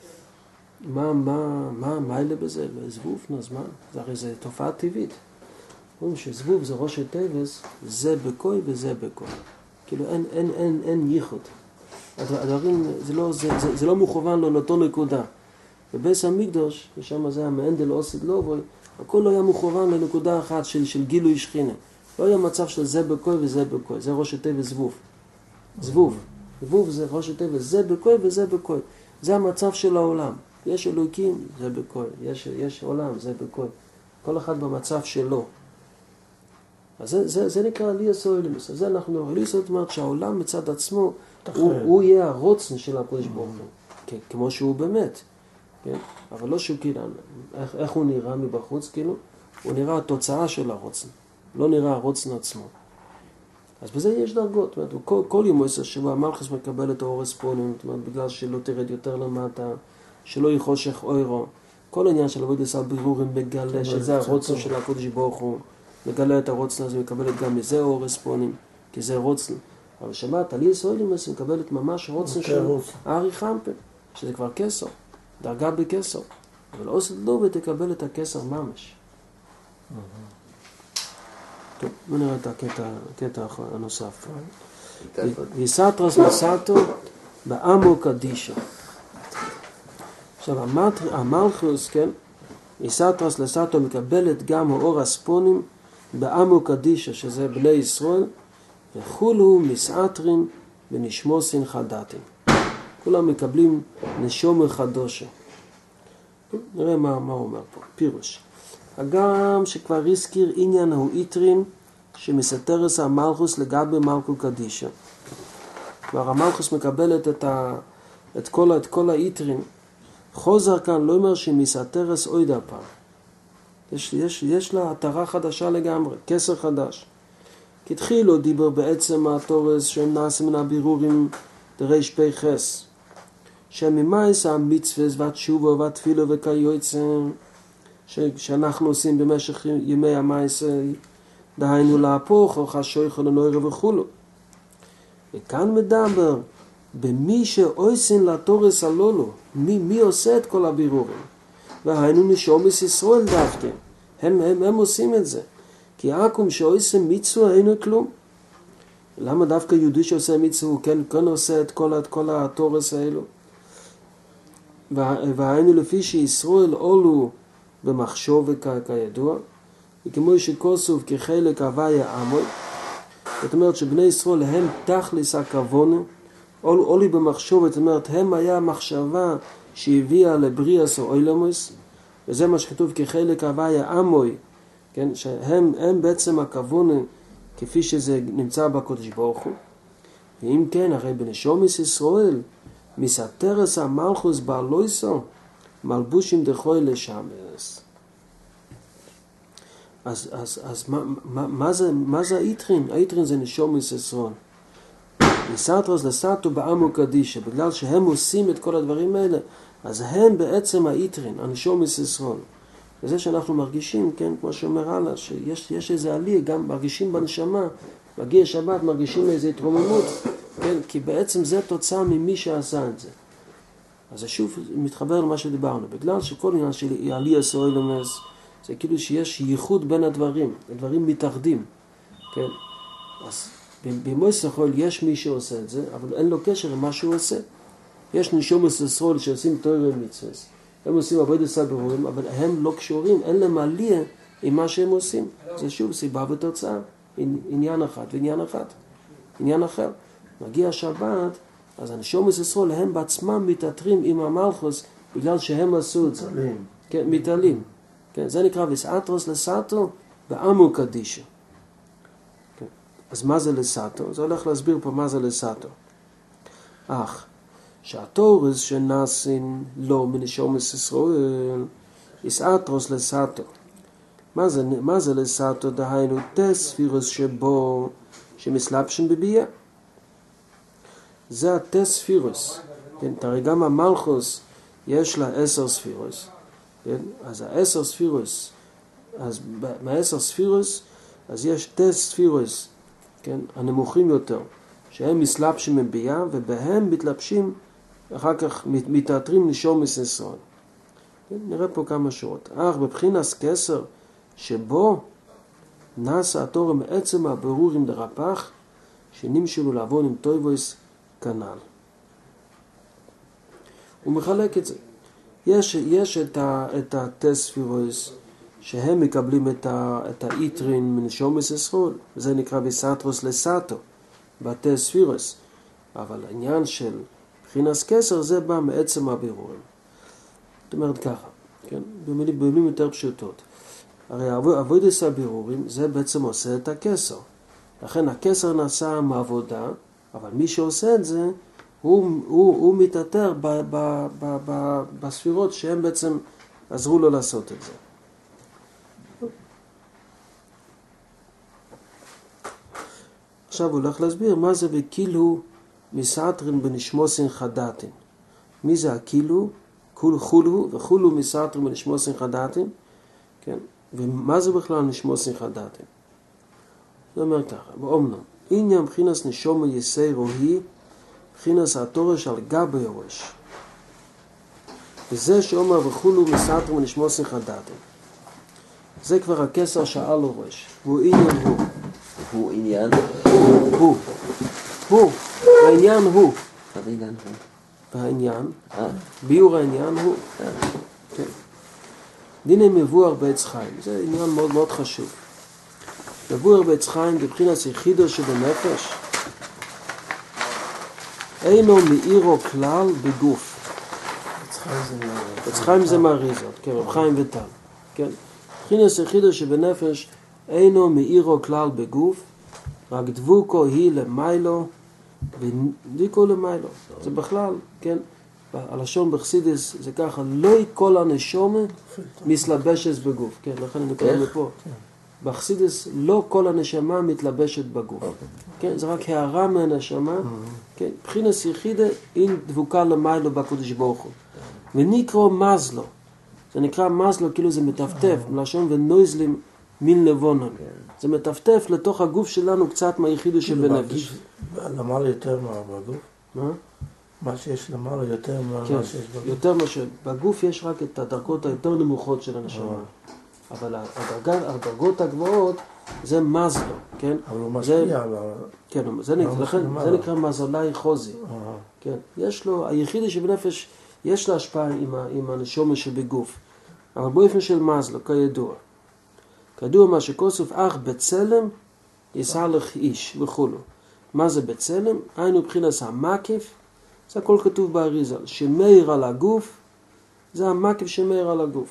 מה, מה, מה, מה אלה בזה? זבוף, נו, אז מה? זה הרי זה תופעה טבעית. אומרים שזבוף זה ראש התיבס, זה בקוי וזה בקוי. כאילו אין, אין, אין, אין ייחוד. הדברים, זה לא, זה, זה, זה לא מכוון לו לאותו נקודה. בבית המקדש, ושם זה היה מאנדל אוסיד לובוי, הכל לא היה מכוון לנקודה אחת של, של גילוי שכינה. לא היה מצב של זה בקוי וזה בקוי. זה ראש התיבס זבוף. זבוף. זבוף זה ראש התיבס, זה בקוי וזה בקוי. זה המצב של העולם. יש אלוקים, זה בקוי. יש, יש עולם, זה בקוי. כל אחד במצב שלו. אז זה, זה, זה נקרא עליית האוילמוס. אז זה אנחנו, עליית זאת אומרת שהעולם מצד עצמו, הוא, הוא יהיה הרוצן של הקדוש ברוך הוא, כמו שהוא באמת. כן? אבל לא שהוא כאילו, איך, איך הוא נראה מבחוץ, כאילו? הוא נראה התוצאה של הרוצן. לא נראה הרוצן עצמו. אז בזה יש דרגות. זאת אומרת, כל, כל יום עשר שבוע המלכות מקבל את האור הספונים, זאת אומרת, בגלל שלא תרד יותר למטה, שלא יחושך אוירו. כל העניין של עבודת על בירורים מגלה שזה הרוצן של הקדוש ברוך הוא. מגלה את הרוצן הזה, מקבלת גם מזה אור הספונים, כי זה רוצן. אבל שבת, עליית האוילמוס מקבלת ממש רוצן של ארי חמפה, שזה כבר כסר, דרגה בכסר. אבל אוסד לא ותקבל את הכסר ממש. טוב, בוא נראה את הקטע הנוסף. ויסתרס לסתו בעמו קדישה. עכשיו, המלכוס, כן, ויסתרס לסתו מקבלת גם האור הספונים בעמו קדישה, שזה בני ישראל, וכולו מסעטרין ונשמוסין חדתין. כולם מקבלים נשומר חדושה. נראה מה, מה הוא אומר פה. פירוש. הגם שכבר הזכיר עניין הוא איטרין שמסתרס המלכוס לגבי מלכו קדישה. כבר המלכוס מקבלת את, ה, את כל, את כל האיטרין. חוזר כאן לא אומר שמסתרס עוד הפעם. יש, יש, יש לה התרה חדשה לגמרי, כסר חדש. כתחילו דיבר בעצם התורס שהם נעשים מן הבירורים דרש פי חס. שממייס המצווס והתשובה והתפילו וכיוצם שאנחנו עושים במשך ימי המייס, דהיינו להפוך או חשויך או לנוירה וכולו. וכאן מדבר במי שעושים לתורס הלולו, מי, מי עושה את כל הבירורים. והיינו נשומס ישראל דווקא, הם, הם, הם עושים את זה. כי עקום שעושה מצווה אינו כלום. למה דווקא יהודי שעושה מצווה הוא כן, כן עושה את כל, את כל התורס האלו? והיינו לפי שישראל עולו במחשוב כידוע, וכמו שכוסוף כחלק הוויה עמוי, זאת אומרת שבני ישראל הם תכלס הכוונה, עולי במחשוב, זאת אומרת הם היה מחשבה שהביאה לבריאס או אוילמוס, וזה מה שכתוב כחלק הוויה עמוי, כן? שהם הם בעצם הכוונה כפי שזה נמצא בקודש ברוך הוא. ואם כן, הרי בנשומס ישראל, מסתרס המלכוס בעלויסו, מלבושים דחוי לשמס. אז, אז, אז מה, מה, מה זה, מה זה האיטרין? האיטרין זה נשומס ישראל. מסתרס לסתו בעמו קדישה, בגלל שהם עושים את כל הדברים האלה, אז הם בעצם האיטרין, הנשומס ישראל. וזה שאנחנו מרגישים, כן, כמו שאומר הלאה, שיש יש איזה עלייה, גם מרגישים בנשמה, מגיע שבת, מרגישים איזו התרוממות, כן, כי בעצם זה תוצאה ממי שעשה את זה. אז זה שוב מתחבר למה שדיברנו, בגלל שכל עניין של עלייה סוילמס, זה כאילו שיש ייחוד בין הדברים, הדברים מתאחדים, כן. אז במועצת החול יש מי שעושה את זה, אבל אין לו קשר עם מה שהוא עושה. יש נשומס ישראל שעושים תורה ומצוות. הם עושים עבודת סברורים, אבל הם לא קשורים, אין להם עלייה עם מה שהם עושים. זה שוב סיבה ותוצאה, עניין אחד ועניין אחד, עניין אחר. מגיע השבת, אז הנשומס ישראל הם בעצמם מתעטרים עם המלכוס, בגלל שהם עשו את זה. כן, מתעלים. כן, זה נקרא וסעתרוס לסתו בעמו קדישה. כן. אז מה זה לסתו? זה הולך להסביר פה מה זה לסתו. אך, שהתורס שנעשים לא מנשומס ישראל, יסעתרוס לסתו. מה זה, מה זה לסתו? דהיינו תספירוס שבו שמסלבשים בבייה. זה התספירוס. כן, תראי גם המלכוס יש לה עשר ספירוס. כן? אז העשר ספירוס, אז מהעשר ספירוס, אז יש תס ספירוס, כן? הנמוכים יותר, שהם מסלבשים בבייה, ובהם מתלבשים, אחר כך מתעטרים נשומס ישראל. כן? נראה פה כמה שורות. אך בבחינס כסר, שבו נעשה התורה מעצם הבירורים דרפ"ח, שנמשלו לעבוד עם טויבויס כנ"ל. הוא מחלק את זה. יש, יש את, ה, את התספירוס שהם מקבלים את, ה, את האיטרין מנשומס ישראל, זה נקרא וסתרוס לסתו, בתספירוס. אבל העניין של בחינס כסר זה בא מעצם הבירורים. זאת אומרת ככה, כן? במילים, במילים יותר פשוטות. הרי עבודת הבירורים זה בעצם עושה את הכסר. לכן הכסר נעשה מעבודה, אבל מי שעושה את זה, הוא, הוא, הוא מתעטר ב, ב, ב, ב, בספירות שהם בעצם עזרו לו לעשות את זה. עכשיו הוא הולך להסביר מה זה וכאילו מסעטרין בנשמוסין חדתין. מי זה הכאילו? חולו וחולו מסעטרין בנשמוסין חדתין. כן? ומה זה בכלל נשמוסין חדתין? זה אומר ככה, באומנם, עניין בחינס נשומה יסיירו היא בחינס התורש על גבי הראש. וזה שאומר וכולו מסעטרין בנשמוסין חדתין. זה כבר הכסר שעל הראש. והוא עניין הוא. הוא עניין? הוא. הוא. העניין הוא. מה זה עניין הוא? והעניין, ביור העניין הוא. כן. דיני מבואר בעץ חיים. זה עניין מאוד מאוד חשוב. מבואר בעץ חיים בבחינת יחידו שבנפש. אינו מאירו כלל בגוף. עץ חיים זה מאריזות. כן, רב חיים וטל. כן. בבחינת יחידו שבנפש אינו מאירו כלל בגוף. רק דבוקו היא למיילו ודיקו למיילו. זה בכלל, כן, הלשון בחסידס זה ככה, לא כל הנשומה מתלבשת בגוף. כן, לכן אני קורא מפה. בחסידס לא כל הנשמה מתלבשת בגוף. כן, זה רק הערה מהנשמה. כן, בחינס יחידה אין דבוקה למיילו בקודש ברוך הוא. ונקרא מזלו. זה נקרא מזלו כאילו זה מטפטף, מלשון ונויזלים מין לבונן. זה מטפטף לתוך הגוף שלנו קצת מהיחידו שבנפש. למעלה יותר מה בגוף? מה? מה שיש למעלה יותר מה כן, שיש בגוף? יותר מה שבגוף יש רק את הדרגות היותר נמוכות של הנשמה. אבל הדרגה, הדרגות הגבוהות זה מזלו, כן? אבל הוא זה- משפיע על ה... כן, זה, נקרא, לא לכן, משנה זה מה. נקרא מזלי חוזי. אה, כן, יש לו, היחידי שבנפש, יש לה השפעה עם, ה- עם הנשומה שבגוף, אבל באופן של מזלו, כידוע. כידוע מה שכוסף, אך בצלם יסהלך איש וכולו. מה זה בצלם? היינו מבחינת המקיף, זה הכל כתוב באריזה, שמאיר על הגוף, זה המקיף שמאיר על הגוף.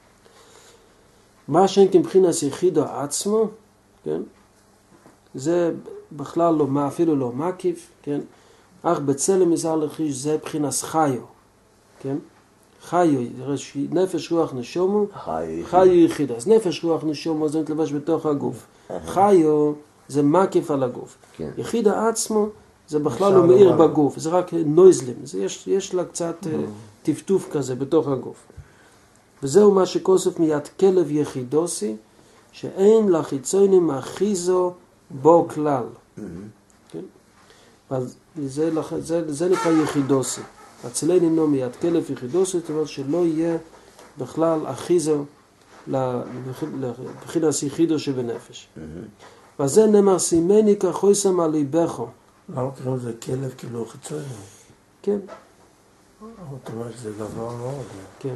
מה שאין כמבחינת יחידו עצמו, כן? זה בכלל לא, מה אפילו לא מקיף, כן? אך בצלם יסהלך איש זה מבחינת חיו, כן? חיו, נפש רוח נשומו, חי. חיו יחיד. אז נפש רוח נשומו זה מתלבש בתוך הגוף. חיו זה מקיף על הגוף. כן. יחיד עצמו זה בכלל אפשר לא מאיר לומר. בגוף, זה רק נויזלים, זה יש, יש לה קצת אה, טפטוף כזה בתוך הגוף. וזהו מה שכוסף מיד כלב יחידוסי, שאין לחיצונים אחיזו בו כלל. כן? אז זה, לח- זה, זה נקרא יחידוסי. אצלנו נו מיד כלב יחידוסי, זאת אומרת שלא יהיה בכלל אחיזו לבחינת יחידו שבנפש. וזה נאמר סימני כחויסם על ליבכו. למה קוראים לזה כלב כאילו חיצוני? כן, זאת אומרת שזה גבוה מאוד. כן.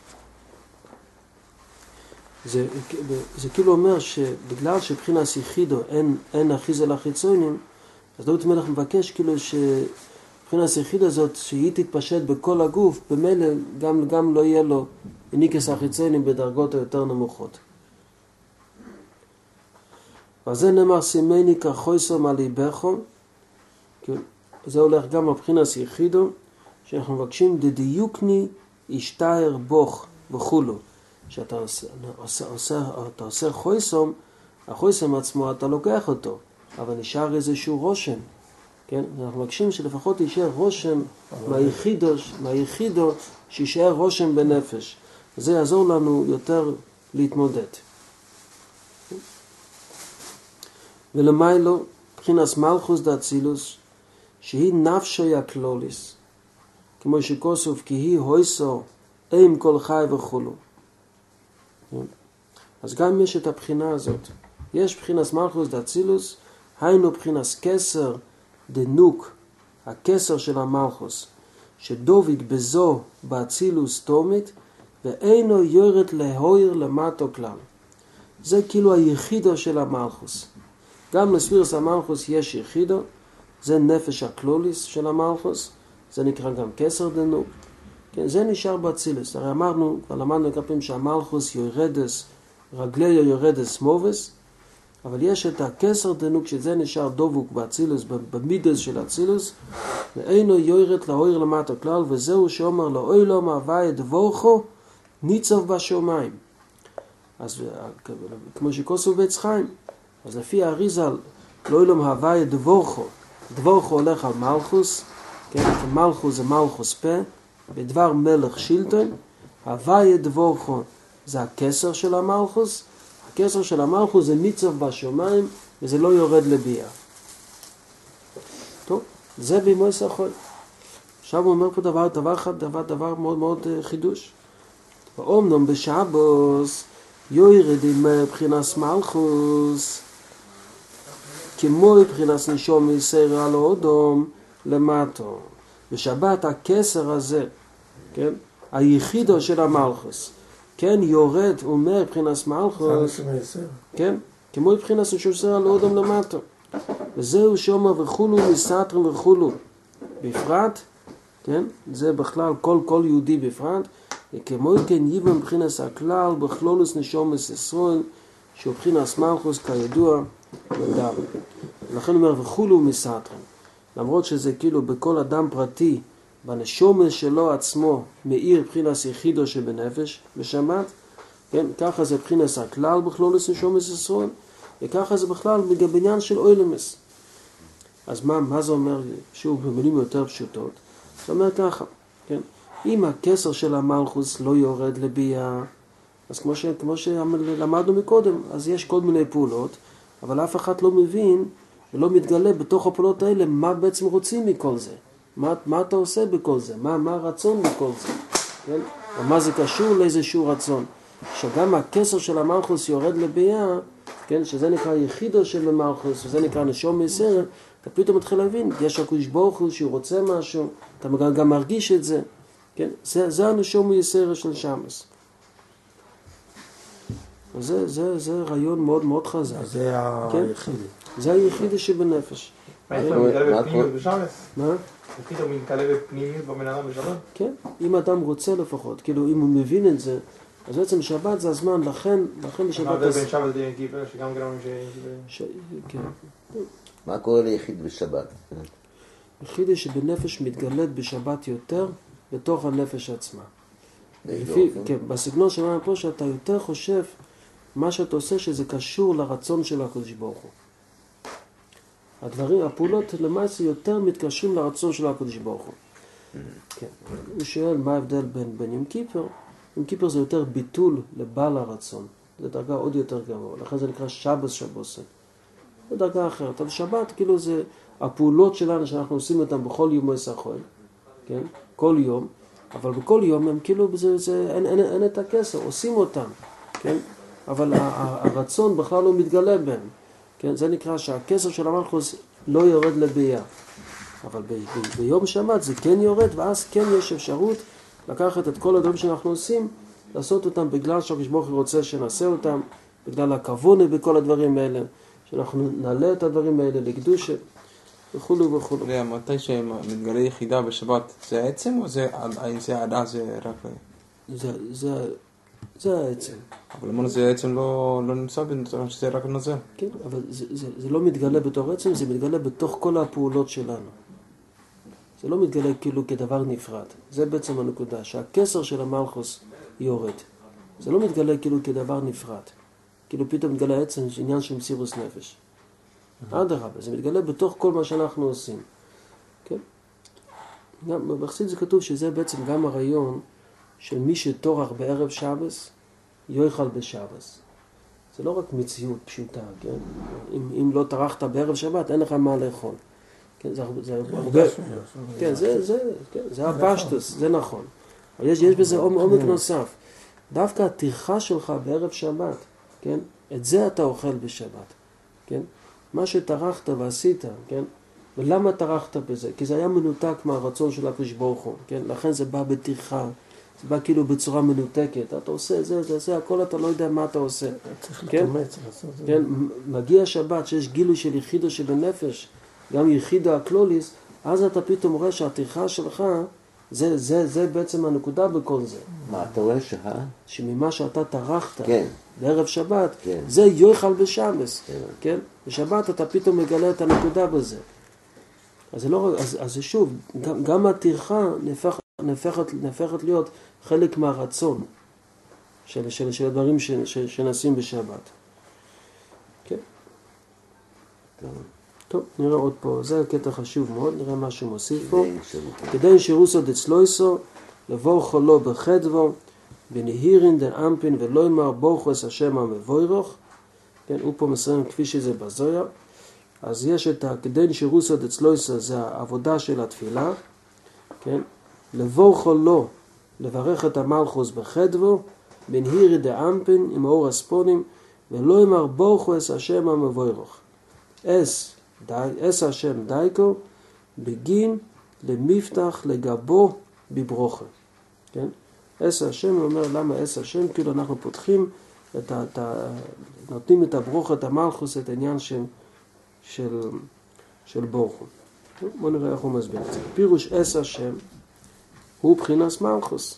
זה, זה כאילו אומר שבגלל שבחינת יחידו אין, אין אחיזה לחיצונים, אז דוד המלך מבקש כאילו שבחינת יחידו הזאת שהיא תתפשט בכל הגוף, במילא גם, גם לא יהיה לו ניקס החיצונים בדרגות היותר נמוכות. וזה נאמר סימני כחויסם על ליבכו, כן. זה הולך גם מבחינת יחידו, שאנחנו מבקשים דדיוקני ישתער בוך וכולו. שאתה עושה, עושה, עושה, אתה עושה חויסום, החויסום עצמו אתה לוקח אותו, אבל נשאר איזשהו רושם. כן? אנחנו מבקשים שלפחות יישאר רושם מהיחידו, מהיחידו שישאר רושם בנפש. זה יעזור לנו יותר להתמודד. ולמיילו, מבחינת מלכוס דאצילוס, שהיא נפשו הכלוליס, כמו שכוסוף, כי היא הויסו עם כל חי וכולו. אז גם יש את הבחינה הזאת. יש בחינת מלכוס דאצילוס, היינו בחינת כסר דנוק, הכסר של המלכוס, שדוד בזו באצילוס תומית, ואינו יורד להויר למטו כלל. זה כאילו היחידו של המלכוס. גם לספירס המלכוס יש יחידו, זה נפש הכלוליס של המלכוס, זה נקרא גם כסר דנוק. כן, זה נשאר באצילוס. הרי אמרנו, כבר למדנו כפים שהמלכוס יורדס, רגלי יורדס מובס, אבל יש את הכסר דנוק שזה נשאר דבוק באצילוס, במידס של אצילוס, ואינו יורד להויר למטה כלל, וזהו שאומר לו, אוי לא מהווה את דבורכו, ניצוב בשומיים. אז כמו שכוסו בית חיים, אז לפי האריזל, לא אוי לא מהווה את דבורכו, דבורכו הולך על מלכוס, כן, כי מלכוס זה מלכוס פה, בדבר מלך שילטון, הוויה דבורכו זה הכסר של המלכוס, הכסר של המלכוס זה ניצוב בשומיים, וזה לא יורד לביאה. טוב, זה בימוס החול. עכשיו הוא אומר פה דבר, דבר אחד, דבר, דבר מאוד מאוד חידוש. ואומנם בשבוס יורד עם בחינת מלכוס, כמו בחינת נשום מסעיר על האודום למטו. בשבת הכסר הזה, כן, היחידו של המלכוס, כן, יורד אומר בחינת מלכוס, כן, כמו בחינת נשום מסעיר על האודום למטו. וזהו שאומר וכולו מסתרם וכולו בפרט, כן, זה בכלל כל כל יהודי בפרט, כמו כן יבן בחינת הכלל בכלולוס נשומת ישראל, שהוא בחינת מלכוס כידוע ודם. לכן אומר וכולו מסתרם, למרות שזה כאילו בכל אדם פרטי, בנשומת שלו עצמו מאיר בחינת יחידו שבנפש בשבת, כן, ככה זה בחינת הכלל בכלולוס נשומת ישראל, וככה זה בכלל בבניין של אוילמס. אז מה, מה זה אומר, שוב במילים יותר פשוטות? זה אומר ככה, כן? אם הכסר של המלכוס לא יורד לביאה, אז כמו, ש, כמו שלמדנו מקודם, אז יש כל מיני פעולות, אבל אף אחד לא מבין ולא מתגלה בתוך הפעולות האלה מה בעצם רוצים מכל זה. מה, מה אתה עושה בכל זה? מה, מה הרצון בכל זה? כן? או מה זה קשור לאיזשהו רצון? שגם הכסר של המלכוס יורד לביאה, כן, שזה נקרא יחידו של המלכוס, וזה נקרא נשום מסר, אתה פתאום מתחיל להבין, יש הקדוש ברוך הוא שהוא רוצה משהו, אתה גם, גם מרגיש את זה, כן, זה, זה הנשום מסר של שמס. זה, זה, זה רעיון מאוד מאוד חזק. זה היחידי. זה היחידי שבנפש. מה, יש לו מתגלה בפנימיות בשבת? מה? פתאום מתגלה בפנימיות בבן אדם בשבת? כן, אם אדם רוצה לפחות, כאילו אם הוא מבין את זה, אז בעצם שבת זה הזמן, לכן, לכן בשבת... מה ההבדל בין שבת לבין כיפר, שגם גרמים ש... כן. מה קורה ליחיד בשבת? יחידי שבנפש מתגלית בשבת יותר בתוך הנפש עצמה. באיזה לפי, אופן? כן, בסגנון שלנו פה שאתה יותר חושב מה שאתה עושה שזה קשור לרצון של הקדוש ברוך הוא. הדברים, הפעולות למעשה יותר מתקשרים לרצון של הקדוש ברוך הוא. כן. הוא שואל מה ההבדל בין, בין יום כיפר. יום כיפר זה יותר ביטול לבעל הרצון. זה דרגה עוד יותר גבוה. לכן זה נקרא שבס שבוסה. זה דרגה אחרת. אבל שבת כאילו זה הפעולות שלנו שאנחנו עושים אותן בכל יום מסחול. כן? כל יום. אבל בכל יום הם כאילו, זה, זה, אין, אין, אין את הכסר, עושים אותם. כן? אבל הרצון בכלל לא מתגלה בהם. כן? זה נקרא שהכסר של המלכוס לא יורד לביאה. אבל ב- ב- ביום שבת זה כן יורד, ואז כן יש אפשרות לקחת את כל הדברים שאנחנו עושים, לעשות אותם בגלל שהקדוש ברוך הוא רוצה שנעשה אותם, בגלל הכוונה בכל הדברים האלה, שאנחנו נעלה את הדברים האלה לקדושה, וכולו וכולו. מתי שמתגלה יחידה בשבת, זה העצם או זה, האם זה עדה זה רק... זה, זה, זה העצם. אבל אמרנו זה העצם לא, לא נמצא בנתון, שזה רק נוזל. כן, אבל זה, זה, זה לא מתגלה בתור עצם, זה מתגלה בתוך כל הפעולות שלנו. זה לא מתגלה כאילו כדבר נפרד. זה בעצם הנקודה, שהכסר של המלכוס יורד. זה לא מתגלה כאילו כדבר נפרד. כאילו פתאום מתגלה עצם, זה עניין של מסירות נפש. אדרבה, זה מתגלה בתוך כל מה שאנחנו עושים. כן? גם בחסידות זה כתוב שזה בעצם גם הרעיון של מי שטורח בערב שבס, יאכל בשבס. זה לא רק מציאות פשוטה, כן? אם, אם לא טרחת בערב שבת, אין לך מה לאכול. כן, זה, זה הרבה... כן, זה, זה, כן, זה הפשטוס, זה נכון. אבל יש, יש בזה עומק נוסף. דווקא הטרחה שלך בערב שבת, כן? את זה אתה אוכל בשבת, כן? מה שטרחת ועשית, כן? ולמה טרחת בזה? כי זה היה מנותק מהרצון של הקדוש ברוך הוא, כן? לכן זה בא בטרחה, זה בא כאילו בצורה מנותקת. אתה עושה זה, זה, זה, הכל אתה לא יודע מה אתה עושה. צריך כן? להתאמץ לעשות את זה. כן? מגיע שבת שיש גילוי של יחידו שבנפש, גם יחידו הקלוליס, אז אתה פתאום רואה שהטרחה שלך, זה, זה, זה בעצם הנקודה בכל זה. מה, אתה רואה שה? שממה שאתה טרחת כן. בערב שבת, כן. זה יאכל בשבס, כן. כן? בשבת אתה פתאום מגלה את הנקודה בזה. אז זה לא, אז, אז זה שוב, גם, גם הטרחה נהפכת, נהפכת, נהפכת להיות חלק מהרצון של, של, של הדברים ש, ש, שנעשים בשבת. כן? טוב. טוב, נראה עוד פה, זה קטע חשוב מאוד, נראה מה שהוא מוסיף פה. כדי שירות. כדי שירוסו דצלויסו, לבוא חולו בחדבו, ונהירין דן אמפין ולא אמר בורכו את השם המבוירוך. כן, הוא פה מסיים כפי שזה בזויה. אז יש את הכדי שירוסו דצלויסו, זה העבודה של התפילה. כן, לבוא חולו, לברך את המלכוס בחדבו, ונהירי דאמפין עם האור הספונים, ולא אמר בורכו את השם המבוירוך. אס, אס השם דייקו, בגין למפתח לגבו בברוכה. כן? אס השם אומר למה אס השם, כאילו אנחנו פותחים את ה, את ה, נותנים את הברוכה, את המלכוס, את העניין של, של, של בורכו. בואו נראה איך הוא מסביר את זה. פירוש אס השם הוא בחינס מלכוס.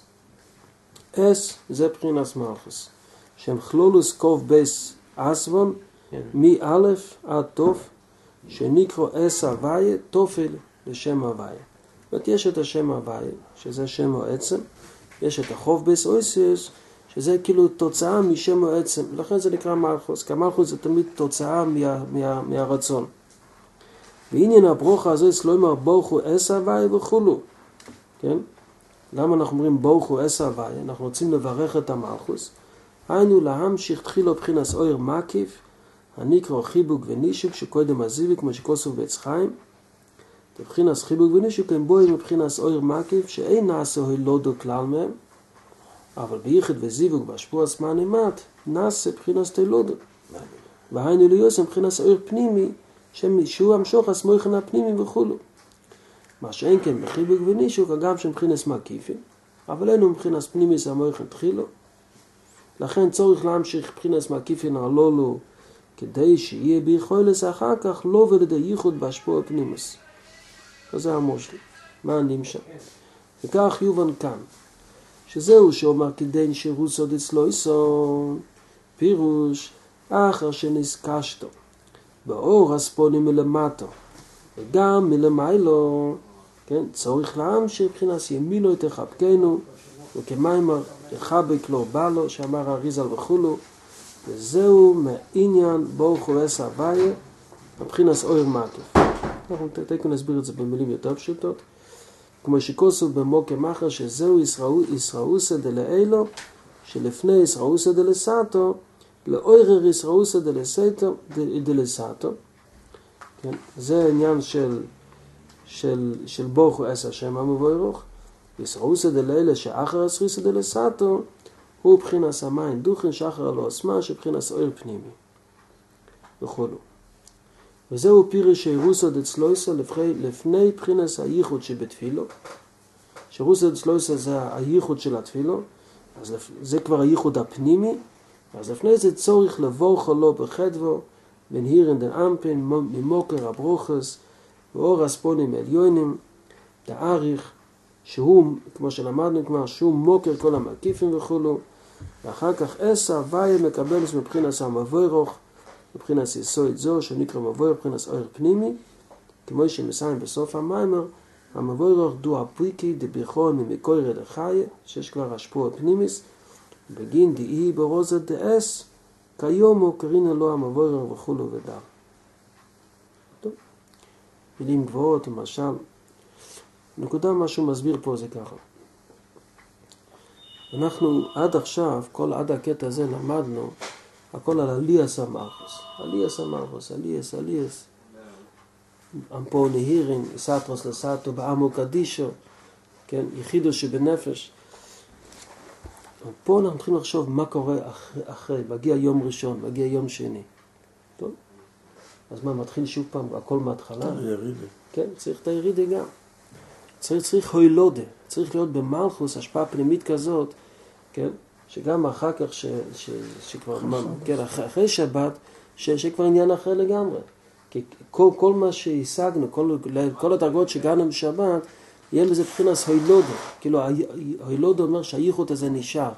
אס זה בחינס מלכוס. שם כלולוס קוף בייס אסבון, מא' עד תוף, שנקרא אס הוויה, תופל לשם הוויה. זאת אומרת, יש את השם הוויה, שזה שם העצם, יש את החוב בייס אויסיוס, שזה כאילו תוצאה משם העצם, ולכן זה נקרא מלכוס, כי המלכוס זה תמיד תוצאה מה, מה, מהרצון. בעניין הברוכה הזו, סלוימר בורכו אס הוויה וכולו, כן? למה אנחנו אומרים בורכו אס הוויה? אנחנו רוצים לברך את המלכוס, היינו להמשיך תחילו בחינס אויר מקיף, הנקרא חיבוק ונישוק שקודם הזיבי כמו שכוסו בעץ חיים. בבחינס חיבוק ונישוק הם בואים מבחינס אויר מקיף שאין נעשה הילודו כלל מהם, אבל בייחד וזיווג והשפוע עצמה נמט, נעשה בחינס תלודה. והיינו ליוסם בחינס אור פנימי, שהוא המשוך הסמויכן הפנימי וכולו. מה שאין כן בחיבוק ונישוק, אגם שמבחינס מקיפים, אבל אינו מבחינס פנימיס המויכן תחילו. לכן צורך להמשיך מבחינס מקיפין הלולו, כדי שיהיה ביכולס אחר כך לא ולדי ייחוד בהשפוע פנימיס. אז זה המושל. מה הנמשל? וכך יובן כאן, שזהו שאומר כדין שרוסוד אצלו יסון, פירוש, אחר שנזקשתו, באור הספונים מלמטו, וגם מלמיילו, כן, צורך להמשיך מבחינס ימינו את החבקנו, וכמיימר לחבק לא בא לו, שאמר הריזל וכולו, וזהו מעניין ברוך הוא עשה הוויה, מבחינס אויר מקיף. אנחנו תכף נסביר את זה במילים יותר פשוטות. כמו שכוסו במוקם אחר, שזהו ישראוסא דלאילו, שלפני ישראוסא דלסאטו, לאוירר ישראוסא דלסאטו. כן, זה עניין של, של, של ברוך הוא עשה השם המבורך. ישראוסא דלאילו שאחר ישראוסא דלסאטו, הוא בחינס המים דוכן שאחר לא עצמה, שבחינס אויר פנימי. וכולו. וזהו פירוש שרוסא דצלויסא לפני בחינס הייחוד שבתפילו. שרוסא דצלויסא זה הייחוד של התפילו, אז זה כבר הייחוד הפנימי, אז לפני זה צורך לבורך לו בחדבו, בין הירן דן אמפן, ממוקר הברוכס, ואור הספונים עליונים, דאריך, שהוא, כמו שלמדנו כבר, שהוא מוקר כל המקיפים וכולו, ואחר כך עשה הוויה מקבלס מבחינס המבורך, מבחינס יסוד זו, שנקרא מבורך מבחינס אויר פנימי, כמו שמסיים בסוף המיימר, המבורך דו הפריקי דביכון ממקויר אל החיה, שיש כבר השפוע פנימיס, בגין דאי ברוזת דאס, כיומו קרינה לו המבורך וכולו ודר. טוב, מילים גבוהות, למשל, נקודה מה שהוא מסביר פה זה ככה. אנחנו עד עכשיו, כל עד הקטע הזה למדנו, הכל על עליאס המלכוס. עליאס המלכוס, עליאס, עליאס. אמפו נהירין, סטרוס לסטו, בעמו קדישו, כן, יחידו שבנפש. פה אנחנו מתחילים לחשוב מה קורה אחרי, אחרי, מגיע יום ראשון, מגיע יום שני. טוב? אז מה, מתחיל שוב פעם, הכל מההתחלה? כן, צריך את הירידה גם. צריך, צריך הוילודה, צריך להיות במלכוס, השפעה פנימית כזאת, כן? שגם אחר כך, ש, ש, שכבר, כן, אחרי שבת, ש, שכבר עניין אחר לגמרי. כי כל, כל מה שהשגנו, כל, כל הדרגות שגענו בשבת, יהיה לזה בחינס הוילודה. כאילו, הוילודה אומר שהייחוד הזה נשאר.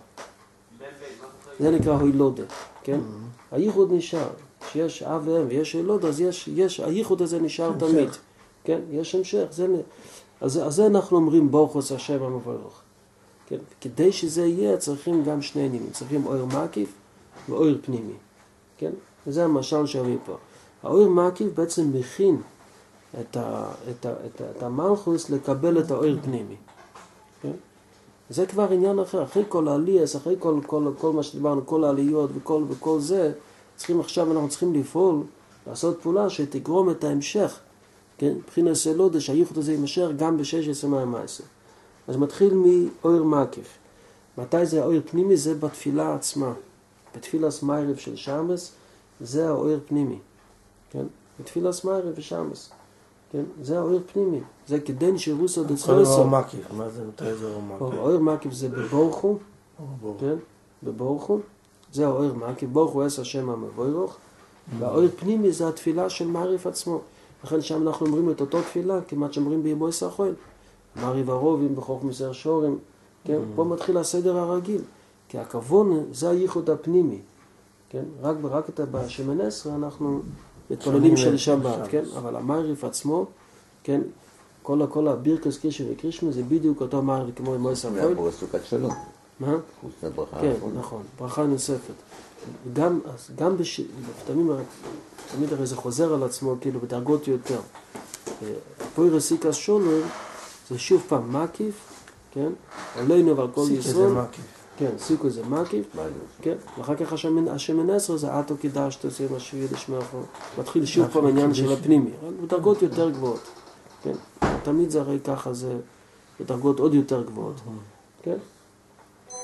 זה נקרא הוילודה, כן? הייחוד נשאר. כשיש אב ואם ויש הוילודה, אז יש, יש, הייחוד הזה נשאר תמיד. כן? יש המשך. זה, אז, אז זה אנחנו אומרים ברוך השם המבורך. כן? כדי שזה יהיה, צריכים גם שני עניינים. צריכים אויר מקיף ואויר פנימי. כן? וזה המשל שאומרים פה. האויר מקיף בעצם מכין את, ה, את, ה, את, ה, את המלכוס לקבל את האויר פנימי. כן? זה כבר עניין אחר. אחרי כל העלייס, אחרי כל, כל, כל מה שדיברנו, כל העליות וכל, וכל זה, צריכים עכשיו, אנחנו צריכים לפעול, לעשות פעולה שתגרום את ההמשך. כן? מבחינת סלודה, שהייחוד הזה יימשך גם ב-שש עשרה מהמעשה. אז מתחיל מאויר מקיף. מתי זה האויר פנימי? זה בתפילה עצמה. בתפילת מערב של שמס, זה האויר פנימי. כן? בתפילת מערב ושמס. כן? זה האויר פנימי. זה כדין שרוסו דצלוסו. אויר מקיף, מה זה? מתי זה אויר מקיף? האויר מקיף זה בבורכו. כן? בבורכו. זה האויר מקיף. בורכו עשה השם המבורך. והאויר פנימי זה התפילה של מערב עצמו. לכן שם אנחנו אומרים את אותו תפילה, כמעט שאומרים בימוי סחויל. מעריב הרובים, בחוך מסר שורים. כן? פה מתחיל הסדר הרגיל. כי הכוון זה הייחוד הפנימי. כן? רק, רק את בשמן עשרה אנחנו מתפללים של שבת. כן? אבל המעריב עצמו, כן? כל, כל הבירקס קרישי וקרישמי זה בדיוק אותו מעריב כמו בימוי סחויל. זה עבור סוכת שלום. מה? זה ברכה. כן, נכון. ברכה נוספת. גם, גם בש... תמיד, תמיד הרי זה חוזר על עצמו, כאילו, בדרגות יותר. פוירס סיקס שולר, זה שוב פעם מקיף, כן? עלינו ועל כל ישראל. סיקה זה מקיף. כן, סיקו זה מקיף. כן? ואחר כך השמן עשר זה אתו קידש, תעשי מה שביעי לשמח. מתחיל שוב פעם העניין של הפנימי. בדרגות יותר גבוהות. כן? תמיד זה הרי ככה, זה בדרגות עוד יותר גבוהות. כן?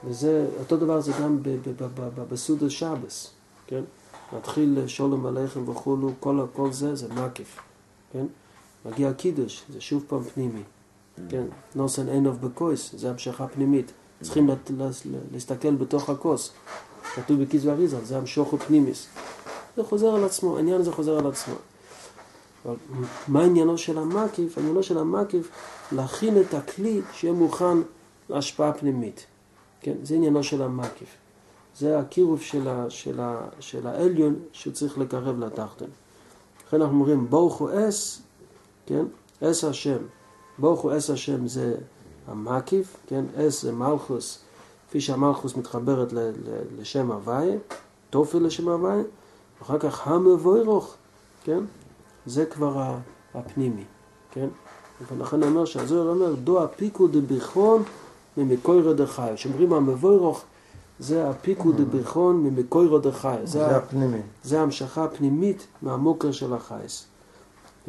וזה, אותו דבר זה גם בסעודת שבס, כן? מתחיל שולם עליכם וכולו, כל, כל זה, זה מקיף, כן? מגיע קידוש, זה שוב פעם פנימי, כן? נוסן עינוב בקויס, זה המשכה פנימית. צריכים להסתכל בתוך הכוס. כתוב בכיס ואריזל, זה המשוכו פנימיס. זה חוזר על עצמו, העניין הזה חוזר על עצמו. אבל מה עניינו של המקיף? עניינו של המקיף להכין את הכלי שיהיה מוכן להשפעה פנימית. כן? זה עניינו של המקיף. זה הקירוב של, ה, של, ה, של העליון שצריך לקרב לתחתון. לכן אנחנו אומרים, ברוך הוא אס, כן? אס השם. ברוך הוא אס השם זה המקיף, כן? אס זה מלכוס, כפי שהמלכוס מתחברת ל, ל, לשם הוויה, תופל לשם הוויה, ואחר כך המבוירוך, כן? זה כבר הפנימי, כן? ולכן אני אומר שהזוהר אומר, דו הפיקו דביכון ממקוירא דחי. שאומרים המבוירוך, זה הפיקו דביכון ממקוירא דחי. זה, זה הפנימי. זה המשכה הפנימית מהמוקר של החייס. כן?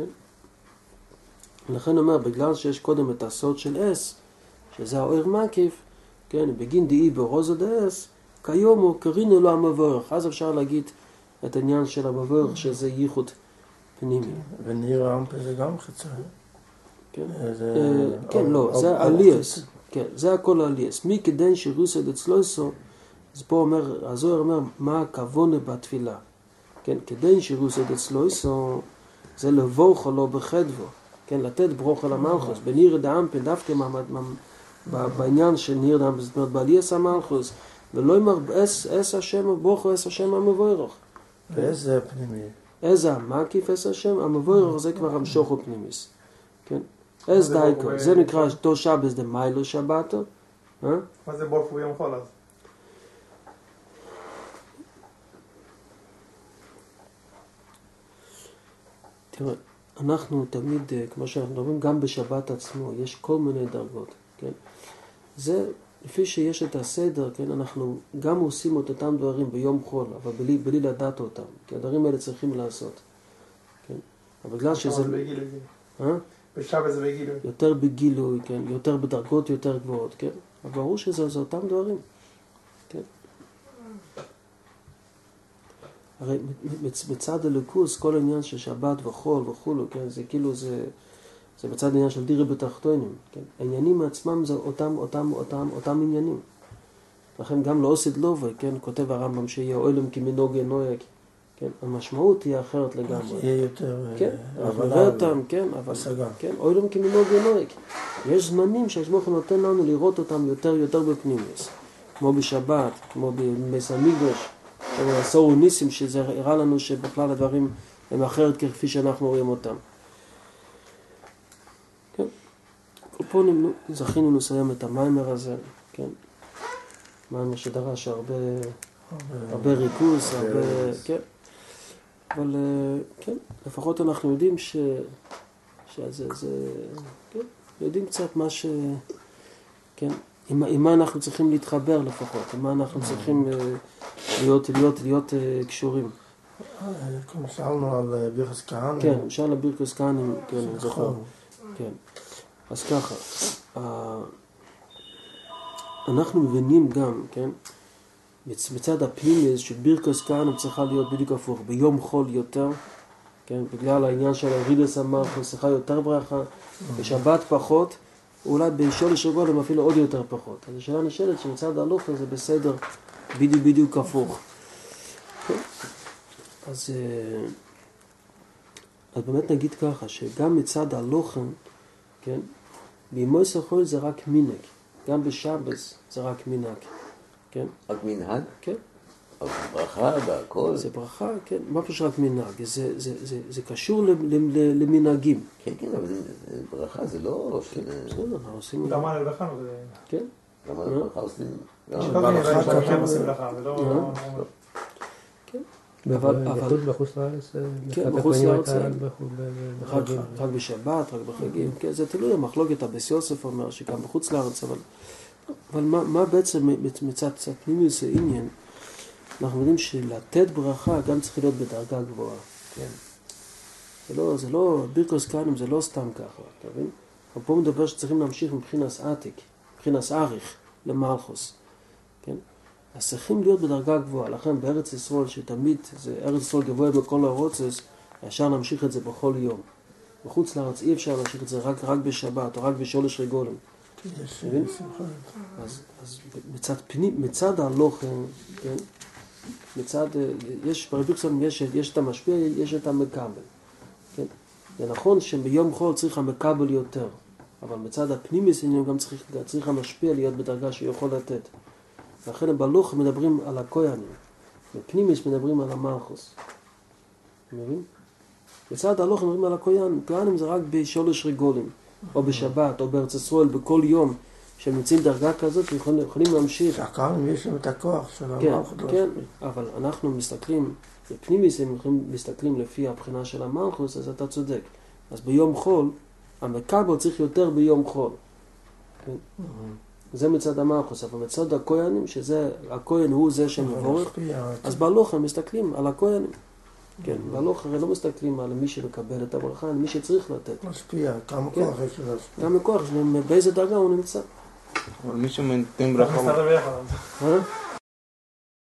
ולכן אומר, בגלל שיש קודם את הסוד של אס, שזה האור מקיף, כן? בגין דאי ברוזו דאס, כיומו קרינו לו המבורך. אז אפשר להגיד את העניין של המבורך, שזה ייחוד פנימי. וניר האמפה זה גם חיצה. כן, כן, לא, זה עליאס. כן, זה הכל עליאס. מי כדין שרוסד אצלויסו, אז פה אומר, הזוהר אומר, מה הכוונה בתפילה? כן, כדין שרוסד אצלויסו, זה לבוכו לו בחדבו. כן, לתת ברוך למלכוס. בניר דאמפה, דווקא בעניין של ניר דאמפה, זאת אומרת, בעליאס המלכוס, ולא אמר אס השם, ברוכו אס השם המבוירוך. ואיזה פנימי? איזה המקיף אס השם, המבוירוך זה כבר המשוכו פנימיס. כן? אז דייקו, זה נקרא תו שבס דמיילו שבתו. מה זה ברוך הוא יום חול אז? תראה, אנחנו תמיד, כמו שאנחנו מדברים, גם בשבת עצמו, יש כל מיני דרגות, כן? זה, לפי שיש את הסדר, כן, אנחנו גם עושים את אותם דברים ביום חול, אבל בלי, בלי לדעת אותם, כי הדברים האלה צריכים לעשות, כן? אבל בגלל שזה... בגילוי. אה? בשבת זה בגילוי. יותר בגילוי, כן? יותר בדרגות יותר גבוהות, כן? אבל ברור שזה זה אותם דברים, כן? הרי מצד הליכוס, כל העניין של שבת וחול וכולו, כן? זה כאילו זה... זה בצד העניין של דירה בתחתונים, כן? העניינים עצמם זה אותם, אותם, אותם, אותם עניינים. לכן גם לא עושית לובה, כן? כותב הרמב"ם שיהיה אוילם כמנהוג נוהג, כן? המשמעות תהיה אחרת לגמרי. יהיה יותר... כן, אנחנו נראה אותם, כן? אבל... כן, אוילם כמנהוג נוהג. יש זמנים שהשמוך נותן לנו לראות אותם יותר, יותר בפנימיוס. כמו בשבת, כמו במס המקדש, כמו עשור ניסים, שזה הראה לנו שבכלל הדברים הם אחרת כפי שאנחנו רואים אותם. פה זכינו לסיים את המיימר הזה, כן? מיימר שדרש הרבה, הרבה ריכוז, הרבה, כן? אבל, כן, לפחות אנחנו יודעים ש... שזה, זה, כן? יודעים קצת מה ש... כן? עם, עם מה אנחנו צריכים להתחבר לפחות, עם מה אנחנו צריכים להיות, להיות, להיות קשורים. כמו שאלנו על בירכוס כהנים. כן, שאל על בירכוס כהנים, כן, אני זוכר. כן. אז ככה, אנחנו מבינים גם, כן, מצד הפנימי של בירכוס כהנים צריכה להיות בדיוק הפוך, ביום חול יותר, כן, בגלל העניין של הרידס המלכוס צריכה יותר ברכה, בשבת פחות, אולי בשולש רגולים אפילו עוד יותר פחות. אז השאלה נשאלת שמצד הלוכה זה בסדר בדיוק בדיוק הפוך. אז, אז באמת נגיד ככה, שגם מצד הלוכה, כן, בימוס החול זה רק מנהג, גם בשבס זה רק מנהג, כן? רק מנהג? כן. אבל ברכה והכל. זה ברכה, כן, מה פשוט רק מנהג, זה, זה, זה, זה קשור למנהגים. כן, כן, אבל זה ברכה, זה לא... כן, בסדר, אנחנו עושים... למה על ברכה? כן. למה על ברכה עושים? ברכה כן עושים ברכה, ולא... אבל... בחוץ לארץ? כן, בחוץ לארץ. רק בשבת, רק בחגים. כן, זה תלוי המחלוקת, הבס יוסף אומר שגם בחוץ לארץ, אבל... אבל מה בעצם מצד פנימיוס העניין? אנחנו יודעים שלתת ברכה גם צריך להיות בדרגה גבוהה. כן. זה לא, זה לא, בירכוס כהנים זה לא סתם ככה, אתה מבין? אבל פה מדבר שצריכים להמשיך מבחינס עתיק, מבחינס אריך למלכוס. כן? אז צריכים להיות בדרגה גבוהה, לכן בארץ ישראל, שתמיד זה ארץ ישראל גבוה בכל הרוצס, אפשר להמשיך את זה בכל יום. בחוץ לארץ אי אפשר להמשיך את זה רק, רק בשבת או רק בשולש רגולים. יש מבין? שמחה. אז, אז מצד פנים, מצד הלוחם, כן? מצד, יש, ברבי יוחסן יש, יש את המשפיע, יש את המקבל. כן? זה נכון שביום חול צריך המקבל יותר, אבל מצד הפנימיס גם צריך, צריך המשפיע להיות בדרגה שיכול לתת. לכן בלוחם מדברים על הכהנים, בפנימיס מדברים על המלכוס. מבין? מצד הלוחם מדברים על הכהנים, כהנים זה רק בשולש רגולים, או בשבת, או בארץ ישראל, בכל יום. שהם נמצאים דרגה כזאת, יכולים, יכולים להמשיך. שהכהנים יש להם את הכוח של כן, המלכות. כן, אבל אנחנו מסתכלים, בפנימיס הם מסתכלים לפי הבחינה של המלכוס, אז אתה צודק. אז ביום חול, המקבל צריך יותר ביום חול. כן? זה מצד המלכוס, אבל מצד הכהנים, שזה, הכהן הוא זה שמבורך, אז בהלוכה מסתכלים על הכהנים. כן, בהלוכה הרי לא מסתכלים על מי שמקבל את הברכה, על מי שצריך לתת. משפיע, כמה כוח יש לו להשפיע. כמה כוח, באיזה דרגה הוא נמצא. אבל מי שנותן ברכה... מסתדר ביחד. אה?